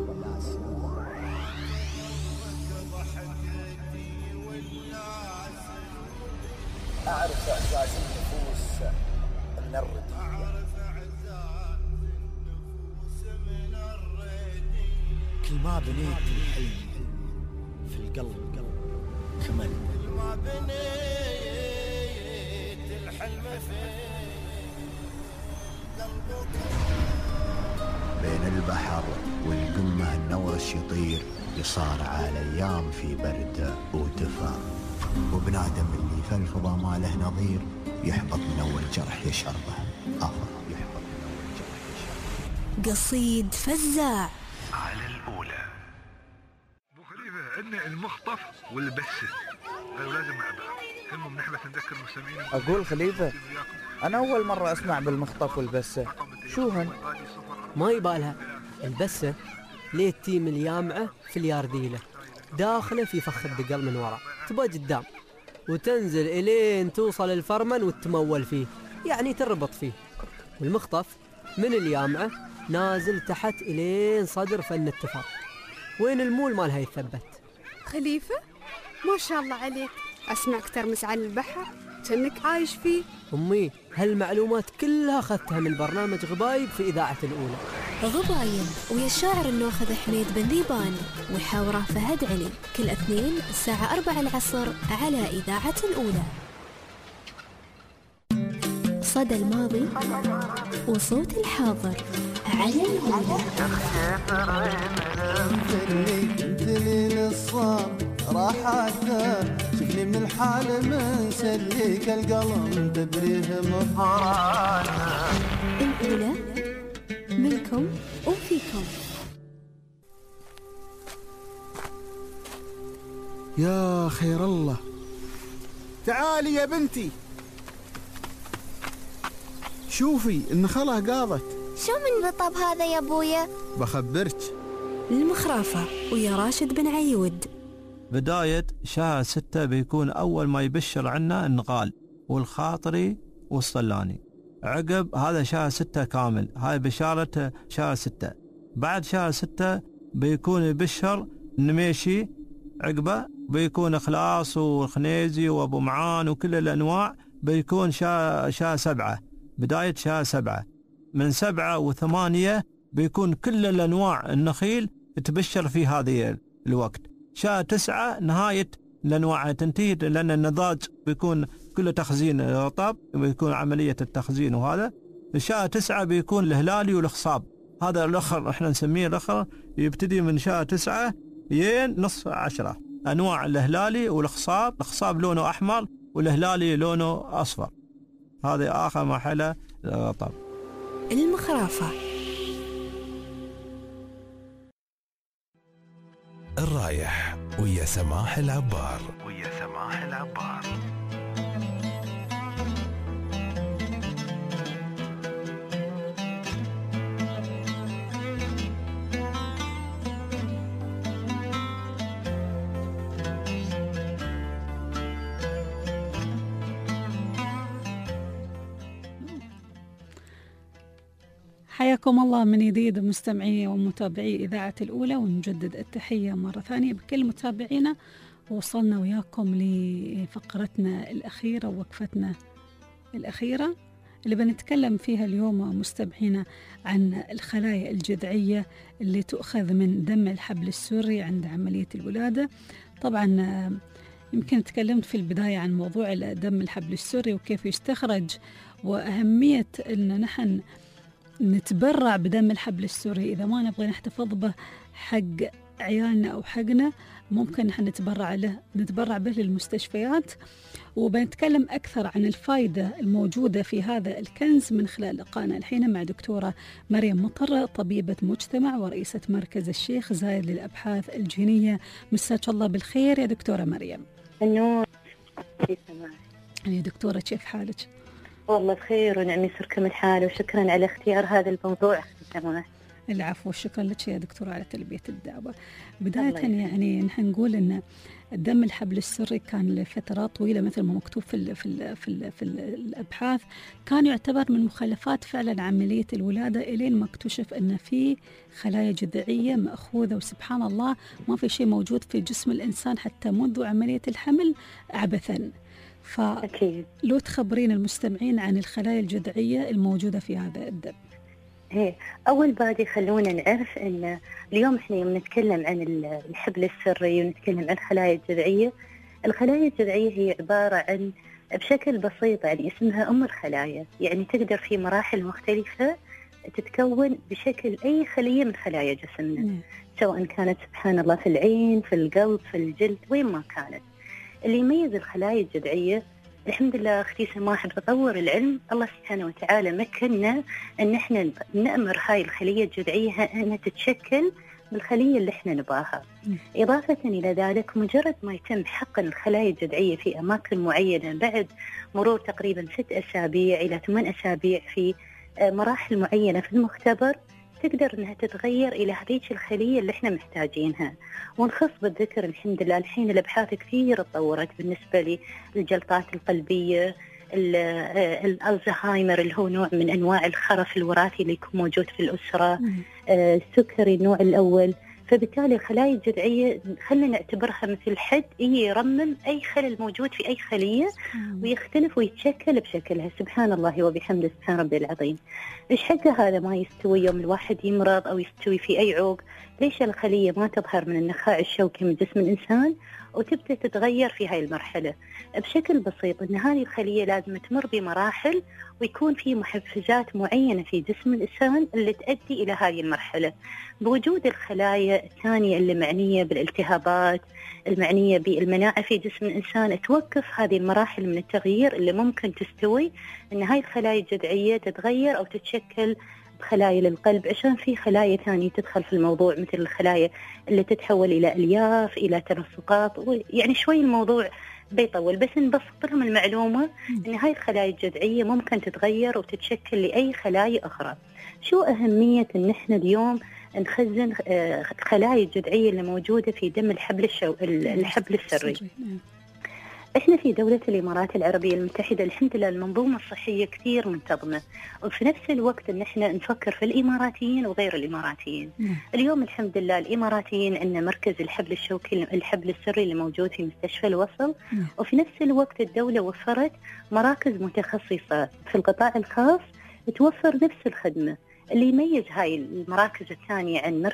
أعرف إعزاز النفوس من الردية. كل ما بنيت الحلم في القلب كمل. كل ما بنيت الحلم في قلبك. بين البحر والقمة النورش يطير، يصارع الأيام في برد ودفا، وبنادم اللي في الفضا ما له نظير، يحبط من أول جرح يشربه آخر يحبط من أول جرح يشربه. قصيد فزاع. على الأولى. أبو خليفة عندنا المخطف والبسة، قالوا لازم مع بعض. المهم نحن نذكر المستمعين. أقول خليفة أنا أول مرة أسمع بالمخطف والبسة، شوهن؟ ما يبالها. البسة ليه التيم اليامعة في اليارديلة، داخله في فخ الدقل من وراء، تبقى قدام وتنزل إلين توصل الفرمن وتمول فيه، يعني تربط فيه. والمخطف من اليامعة نازل تحت إلين صدر فن التفاق، وين المول مالها يثبت. خليفة ما شاء الله عليك، أسمعك ترمس على البحر كأنك عايش فيه. أمي هالمعلومات كلها أخذتها من برنامج غبايب في إذاعة الأولى. غبايب ويا الشاعر الناخذ حميد بن ذيبان وحاوره فهد علي، كل اثنين الساعة 4 العصر على إذاعة الأولى. صدى الماضي وصوت الحاضر على الأولى. دليل الصام راحته، شفني من الحال من سليك القلم تبريه مفراته. الأولى منكم وفيكم. يا خير الله، تعالي يا بنتي شوفي النخلة قاضت. شو من رطب هذا يا ابويا؟ بخبرك. المخرافة ويا راشد بن عيود. بداية شهر 6 بيكون أول ما يبشر عنا النقال والخاطري والصلاني. عقب هذا شهر 6 كامل، هاي بشارة شهر 6. بعد شهر 6 بيكون يبشر النميشي، عقبه بيكون إخلاص والخنيزي وأبو معان وكل الأنواع، بيكون شهر 7. بداية شهر 7 من 7 و8 بيكون كل الأنواع النخيل تبشر في هذه الوقت. شهر 9 نهاية الأنواع تنتهي، لأن النضاج بيكون كله تخزين رطب، بيكون عملية التخزين. وهذا شهر 9 بيكون الهلالي والخصاب. هذا الأخر احنا نسميه الأخر، يبتدي من شهر 9 ين نصف 10. أنواع الهلالي والخصاب، الخصاب لونه أحمر والهلالي لونه أصفر. هذا آخر مرحلة الرطب. المخرافة. الرايح ويا سماح العبار. حياكم الله من جديد مستمعي ومتابعي إذاعة الأولى، ونجدد التحية مرة ثانية بكل متابعينا. وصلنا وياكم لفقرتنا الأخيرة ووقفتنا الأخيرة اللي بنتكلم فيها اليوم مستمعينا عن الخلايا الجذعية اللي تؤخذ من دم الحبل السري عند عملية الولادة. طبعا يمكن تكلمت في البداية عن موضوع دم الحبل السري وكيف يستخرج، وأهمية أن نحن نتبرع بدم الحبل السري إذا ما نبغى نحتفظ به حق عيالنا أو حقنا، ممكن نحن نتبرع به للمستشفيات. وبنتكلم أكثر عن الفائدة الموجودة في هذا الكنز من خلال لقائنا الحين مع دكتورة مريم مطر، طبيبة مجتمع ورئيسة مركز الشيخ زايد للأبحاث الجينية. مساك الله بالخير يا دكتورة مريم. النور. يا دكتورة كيف حالك؟ والله بخير ونعم يسركم الحال، وشكرا على اختيار هذا الموضوع. العفو والشكر لك يا دكتورة على تلبية الدعوة. بداية يعني نحن نقول أن الدم الحبل السري كان لفترات طويلة مثل ما مكتوب في الأبحاث كان يعتبر من مخلفات فعلا عملية الولادة، إلين ما اكتشف أن في خلايا جذعية مأخوذة، وسبحان الله ما في شيء موجود في جسم الإنسان حتى منذ عملية الحمل عبثا. فلو تخبرين المستمعين عن الخلايا الجذعية الموجودة في هذا الدم. أول بادي خلونا نعرف أن اليوم إحنا يوم نتكلم عن الحبل السري ونتكلم عن الخلايا الجذعية، الخلايا الجذعية هي عبارة عن بشكل بسيط يعني اسمها أم الخلايا، يعني تقدر في مراحل مختلفة تتكون بشكل أي خلية من خلايا جسمنا، سواء كانت سبحان الله في العين، في القلب، في الجلد، وين ما كانت. اللي يميز الخلايا الجذعية الحمد لله اختي سماح بتطور العلم الله سبحانه وتعالى مكننا ان احنا نأمر هاي الخلية الجذعية انها تتشكل بالخلية اللي احنا نباها. اضافة الى ذلك مجرد ما يتم حقن الخلايا الجذعية في اماكن معينة بعد مرور تقريبا 6 أسابيع الى 8 أسابيع في مراحل معينة في المختبر، تقدر انها تتغير الى هذيك الخليه اللي احنا محتاجينها. ونخص بالذكر الحمد لله الحين الابحاث كثير تطورت بالنسبه للجلطات القلبيه، الالزهايمر اللي هو نوع من انواع الخرف الوراثي اللي يكون موجود في الاسره، السكري النوع الاول. فبالتالي الخلايا الجذعيه خلينا نعتبرها مثل حد يرمم اي خلل موجود في اي خليه ويختلف ويتشكل بشكلها. سبحان الله وبحمده سبحان ربي العظيم. ايش حق هذا ما يستوي يوم الواحد يمرض او يستوي في اي عوق؟ ليش الخليه ما تظهر من النخاع الشوكي من جسم الانسان وتبدأ تتغير في هاي المرحلة؟ بشكل بسيط ان هذه الخلية لازم تمر بمراحل ويكون في محفزات معينة في جسم الإنسان اللي تؤدي إلى هذه المرحلة. بوجود الخلايا الثانية اللي معنية بالالتهابات، المعنية بالمناعة في جسم الإنسان، توقف هذه المراحل من التغيير اللي ممكن تستوي ان هاي الخلايا الجذعية تتغير أو تتشكل خلايا للقلب، عشان في خلايا ثانية تدخل في الموضوع مثل الخلايا اللي تتحول إلى ألياف، إلى تنسقات، يعني شوي الموضوع بيطول، بس نبسط لهم المعلومة إن هاي الخلايا الجذعية ممكن تتغير وتتشكل لأي خلايا أخرى. شو أهمية إن إحنا اليوم نخزن الخلايا الجذعية اللي موجودة في دم الحبل السري؟ احنا في دولة الامارات العربية المتحدة الحمد لله المنظومة الصحية كثير منتظمة، وفي نفس الوقت ان احنا نفكر في الاماراتيين وغير الاماراتيين. اليوم الحمد لله الاماراتيين عندنا مركز الحبل الشوكي الحبل السري اللي موجود في مستشفى الوصل، وفي نفس الوقت الدولة وفرت مراكز متخصصة في القطاع الخاص توفر نفس الخدمة. اللي يميز هاي المراكز الثانية عن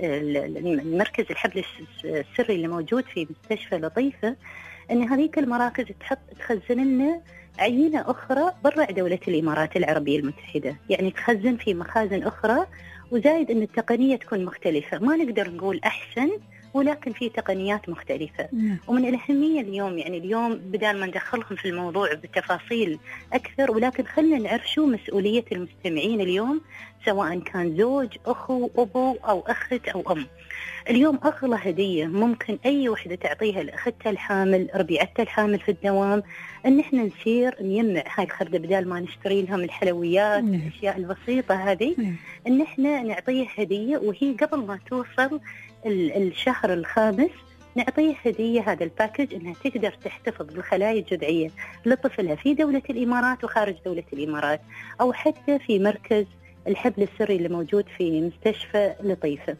مركز الحبل السري اللي موجود في مستشفى لطيفة ان هذيك المراكز تخزن لنا عينة أخرى برا دولة الإمارات العربية المتحدة، يعني تخزن في مخازن أخرى، وزايد أن التقنية تكون مختلفة. ما نقدر نقول أحسن، ولكن في تقنيات مختلفة. ومن الأهمية اليوم يعني اليوم بدل ما ندخلهم في الموضوع بتفاصيل أكثر، ولكن خلنا نعرف شو مسؤولية المستمعين اليوم، سواء كان زوج، أخو، أبو أو أخت أو أم. اليوم أغلى هدية ممكن أي وحدة تعطيها لأختها الحامل، ربيعتها الحامل في الدوام، أن إحنا نسير نجمع هاي الخردة بدال ما نشتري لهم الحلويات الأشياء البسيطة هذه، أن إحنا نعطيها هدية وهي قبل ما توصل الشهر الخامس نعطيه هدية هذا الباكج أنها تقدر تحتفظ بالخلايا الجذعية لطفلها في دولة الإمارات وخارج دولة الإمارات، أو حتى في مركز الحبل السري اللي موجود في مستشفى لطيفة.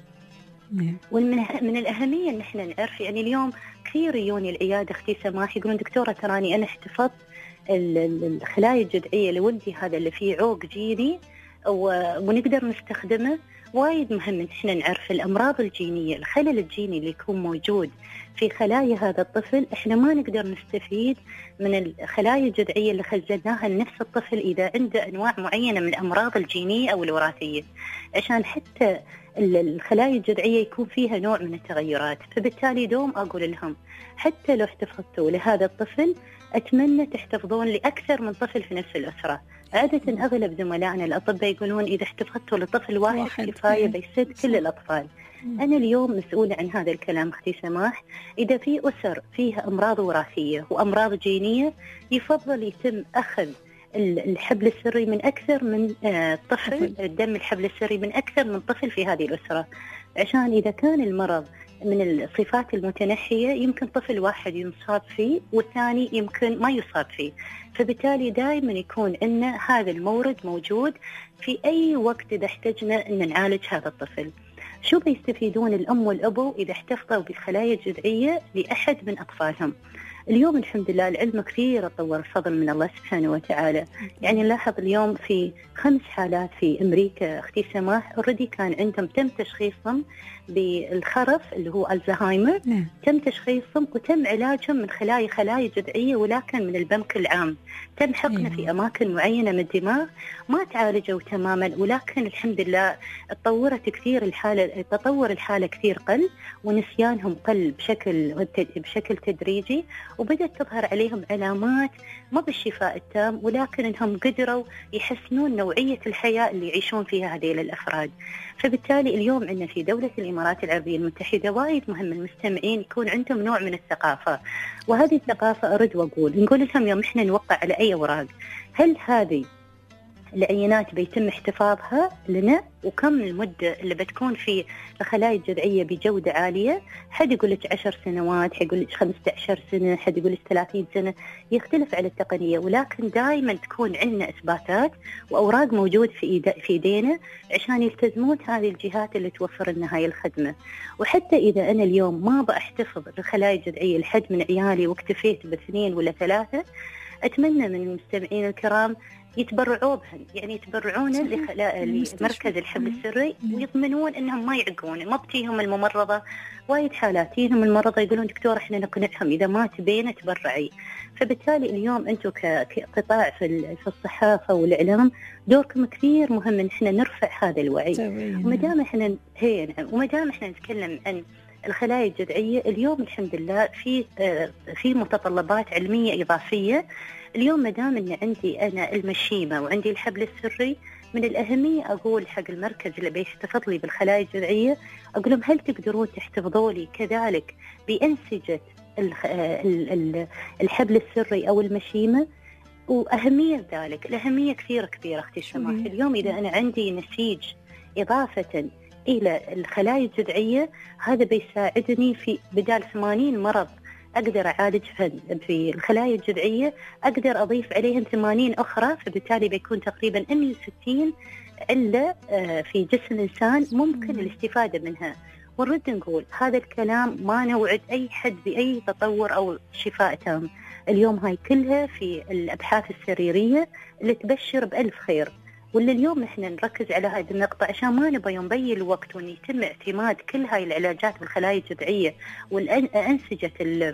ومن الأهمية إن إحنا نعرف، يعني اليوم كثير يجوني العيادة أختي سماح يقولون دكتورة تراني أنا احتفظت الخلايا الجذعية لولدي هذا اللي فيه عوق جيني ونقدر نستخدمه. وايد مهم إن إحنا نعرف الأمراض الجينية، الخلل الجيني اللي يكون موجود في خلايا هذا الطفل، إحنا ما نقدر نستفيد من الخلايا الجذعية اللي خزناها لنفس الطفل إذا عنده أنواع معينة من الأمراض الجينية أو الوراثية، عشان حتى الخلايا الجذعية يكون فيها نوع من التغيرات. فبالتالي دوم أقول لهم حتى لو احتفظتوا لهذا الطفل أتمنى تحتفظون لأكثر من طفل في نفس الأسرة. عادة أغلب زملائنا الأطباء يقولون إذا احتفظتوا لطفل واحد كفاية بيسد كل الأطفال. أنا اليوم مسؤولة عن هذا الكلام أختي سماح. إذا في أسر فيها أمراض وراثية وأمراض جينية يفضل يتم أخذ الحبل السري من أكثر من طفل، الدم الحبل السري من أكثر من طفل في هذه الأسرة، عشان إذا كان المرض من الصفات المتنحية يمكن طفل واحد يصاب فيه والثاني يمكن ما يصاب فيه. فبالتالي دائما يكون عندنا هذا المورد موجود في أي وقت إذا احتجنا أن نعالج هذا الطفل. شو بيستفيدون الأم والأبو إذا احتفظوا بالخلايا الجذعية لأحد من أطفالهم؟ اليوم الحمد لله العلم كثير تطور الفضل من الله سبحانه وتعالى. يعني نلاحظ اليوم في 5 حالات في أمريكا أختي سماح اوريدي كان عندهم تم تشخيصهم بالخرف اللي هو الزهايمر. تم تشخيصهم وتم علاجهم من خلايا جذعية ولكن من البنك العام. تم حقنه في أماكن معينة من الدماغ، ما تعالجوا تماما ولكن الحمد لله تطورت كثير الحالة، تطور الحالة كثير قل ونسيانهم قل بشكل تدريجي، وبدأت تظهر عليهم علامات ما بالشفاء التام ولكن انهم قدروا يحسنون نوعية الحياة اللي يعيشون فيها هذيل الأفراد. فبالتالي اليوم عندنا في دولة الإمارات العربية المتحدة وايد مهم المستمعين يكون عندهم نوع من الثقافة، وهذه الثقافة أرد وأقول نقول لهم يوم إحنا نوقع على أي أوراق، هل هذه العينات بيتم احتفاظها لنا وكم المدة اللي بتكون في الخلايا الجذعية بجودة عالية؟ حد يقول لك 10 سنوات، حد يقول لك 15 سنة، حد يقول لك 30 سنة، يختلف على التقنية، ولكن دائما تكون عندنا إثباتات وأوراق موجود في ايدينا عشان يلتزمون هذه الجهات اللي توفر لنا هاي الخدمة. وحتى إذا أنا اليوم ما بأحتفظ الخلايا الجذعية لحد من عيالي واكتفيت ب2 ولا 3، أتمنى من المستمعين الكرام يتبرعوا بهن، يعني يتبرعون لمركز الحبل السري ويضمنون انهم ما يعقون، ما بتيهم الممرضه. وايد حالات تيهم الممرضه يقولون دكتور احنا نقنعهم اذا ما تبين تبرعي. فبالتالي اليوم انتم كقطاع في الصحافه والاعلام دوركم كثير مهم ان احنا نرفع هذا الوعي. وما دام احنا نتكلم عن الخلايا الجذعيه اليوم الحمد لله في متطلبات علميه اضافيه. اليوم ما دام ان عندي انا المشيمه وعندي الحبل السري، من الاهميه اقول حق المركز اللي بيحتفظ لي بالخلايا الجذعيه اقول لهم هل تقدرون تحتفظوا لي كذلك بانسجه الحبل السري او المشيمه؟ واهميه ذلك الاهميه كثيره كبيره اختي سماح. اليوم اذا انا عندي نسيج اضافه الى الخلايا الجذعيه هذا بيساعدني في بدال 80 مرض أقدر أعالج في الخلايا الجذعية أقدر أضيف عليهم 80 أخرى، فبالتالي بيكون تقريبا 160 علة في جسم الإنسان ممكن الاستفادة منها. ونرد نقول هذا الكلام ما نوعد أي حد بأي تطور أو شفاء تام. اليوم هاي كلها في الأبحاث السريرية اللي تبشر بألف خير، واللي اليوم نحن نركز على هذه النقطة عشان ما نبغى ينبي الوقت وان يتم اعتماد كل هاي العلاجات بالخلايا الجذعية والأنسجة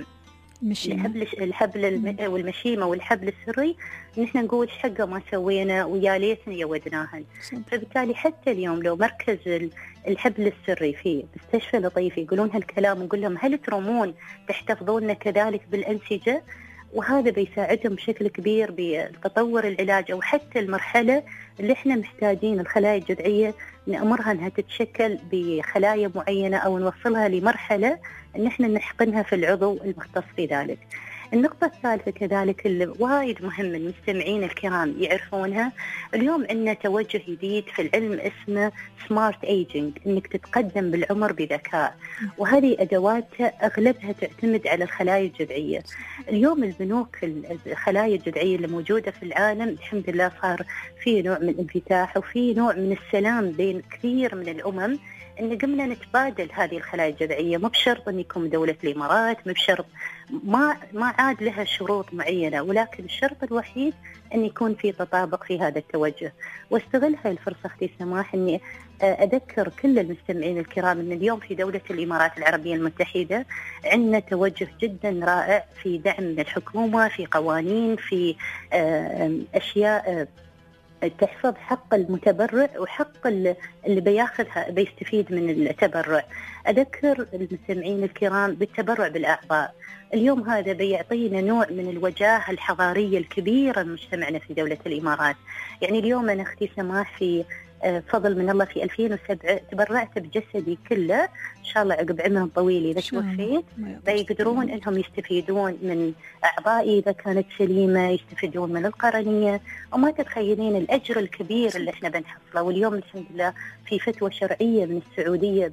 الحبل والمشيمة والحبل السري نحن نقول حقه ما سوينا ويا ليتنا يودناهن. فبالتالي حتى اليوم لو مركز الحبل السري في مستشفى لطيف يقولون هالكلام ونقول لهم هل ترمون تحتفظون كذلك بالأنسجة؟ وهذا بيساعدهم بشكل كبير بتطور العلاج أو حتى المرحلة اللي احنا محتاجين الخلايا الجذعية نأمرها أنها تتشكل بخلايا معينة أو نوصلها لمرحلة أن احنا نحقنها في العضو المختص في ذلك. النقطة الثالثة كذلك اللي وايد مهم المستمعين الكرام يعرفونها، اليوم عندنا توجه جديد في العلم اسمه سمارت ايجينج، انك تتقدم بالعمر بذكاء، وهذه ادوات اغلبها تعتمد على الخلايا الجذعية. اليوم البنوك الخلايا الجذعية اللي موجودة في العالم الحمد لله صار في نوع من الانفتاح وفي نوع من السلام بين كثير من الامم، ان قمنا نتبادل هذه الخلايا الجذعيه، مو بشرط ان يكون دولة الامارات، مو بشرط، ما عاد لها شروط معينه، ولكن الشرط الوحيد ان يكون في تطابق في هذا التوجه. واستغل هاي الفرصه اختي سماح اني اذكر كل المستمعين الكرام ان اليوم في دولة الامارات العربيه المتحده عندنا توجه جدا رائع في دعم من الحكومه، في قوانين، في اشياء تحفظ حق المتبرع وحق اللي بيستفيد من التبرع. أذكر المستمعين الكرام بالتبرع بالأعضاء. اليوم هذا بيعطينا نوع من الوجاهة الحضارية الكبيرة لمجتمعنا في دولة الإمارات. يعني اليوم أنا أختي سماح في فضل من الله في 2007 تبرعت بجسدي كله، إن شاء الله عقب عمر طويل إذا توفيت بيقدرون إنهم يستفيدون من أعضائي إذا كانت سليمة، يستفيدون من القرنية، وما تتخيلين الأجر الكبير اللي إحنا بنحصله. واليوم الحمد لله في فتوى شرعية من السعودية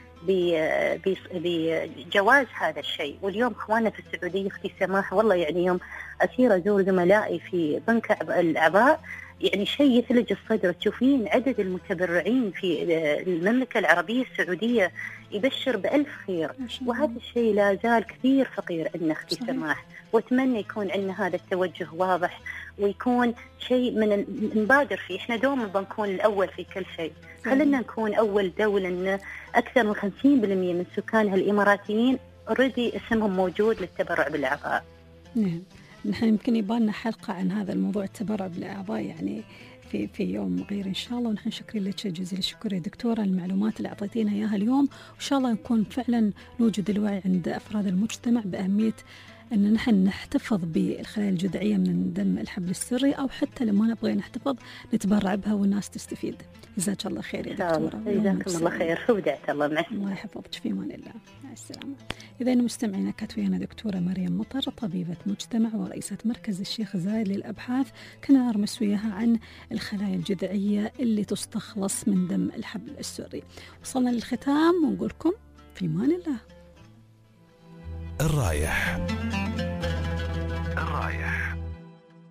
بجواز هذا الشيء. واليوم اخواننا في السعوديه اختي سماح والله يعني يوم اسير ازور زملائي في بنك الاعضاء يعني شيء يثلج الصدر، تشوفين عدد المتبرعين في المملكه العربيه السعوديه يبشر بألف خير، وهذا الشيء لا زال كثير فقير عندنا اختي سماح، واتمنى يكون عندنا هذا التوجه واضح ويكون شيء من نبادر فيه. احنا دوما بنكون الاول في كل شيء، خلينا نكون اول دوله ان اكثر من 50% من سكانها الاماراتيين اوريدي اسمهم موجود للتبرع بالاعضاء. نعم، نحن يمكن يبالنا حلقه عن هذا الموضوع التبرع بالاعضاء يعني في يوم غير إن شاء الله. ونحن شكرا لك جزيل الشكر يا دكتورة المعلومات اللي أعطيتينا إياها اليوم، وإن شاء الله يكون فعلا نوجد الوعي عند أفراد المجتمع بأهمية أن نحن نحتفظ بالخلايا الجذعية من دم الحبل السري، أو حتى لما نبغى نحتفظ نتبرع بها والناس تستفيد. جزاك الله خير يا دكتورة. جزاكم الله خير، ودعت الله معك. الله يحفظك، في امان الله، مع السلامة. إذا مستمعينا كانت ويانا دكتورة مريم مطر طبيبة مجتمع ورئيسة مركز الشيخ زايد للأبحاث، كنا نرمس وياها عن الخلايا الجذعية اللي تستخلص من دم الحبل السري. وصلنا للختام ونقول لكم في امان الله. الرايح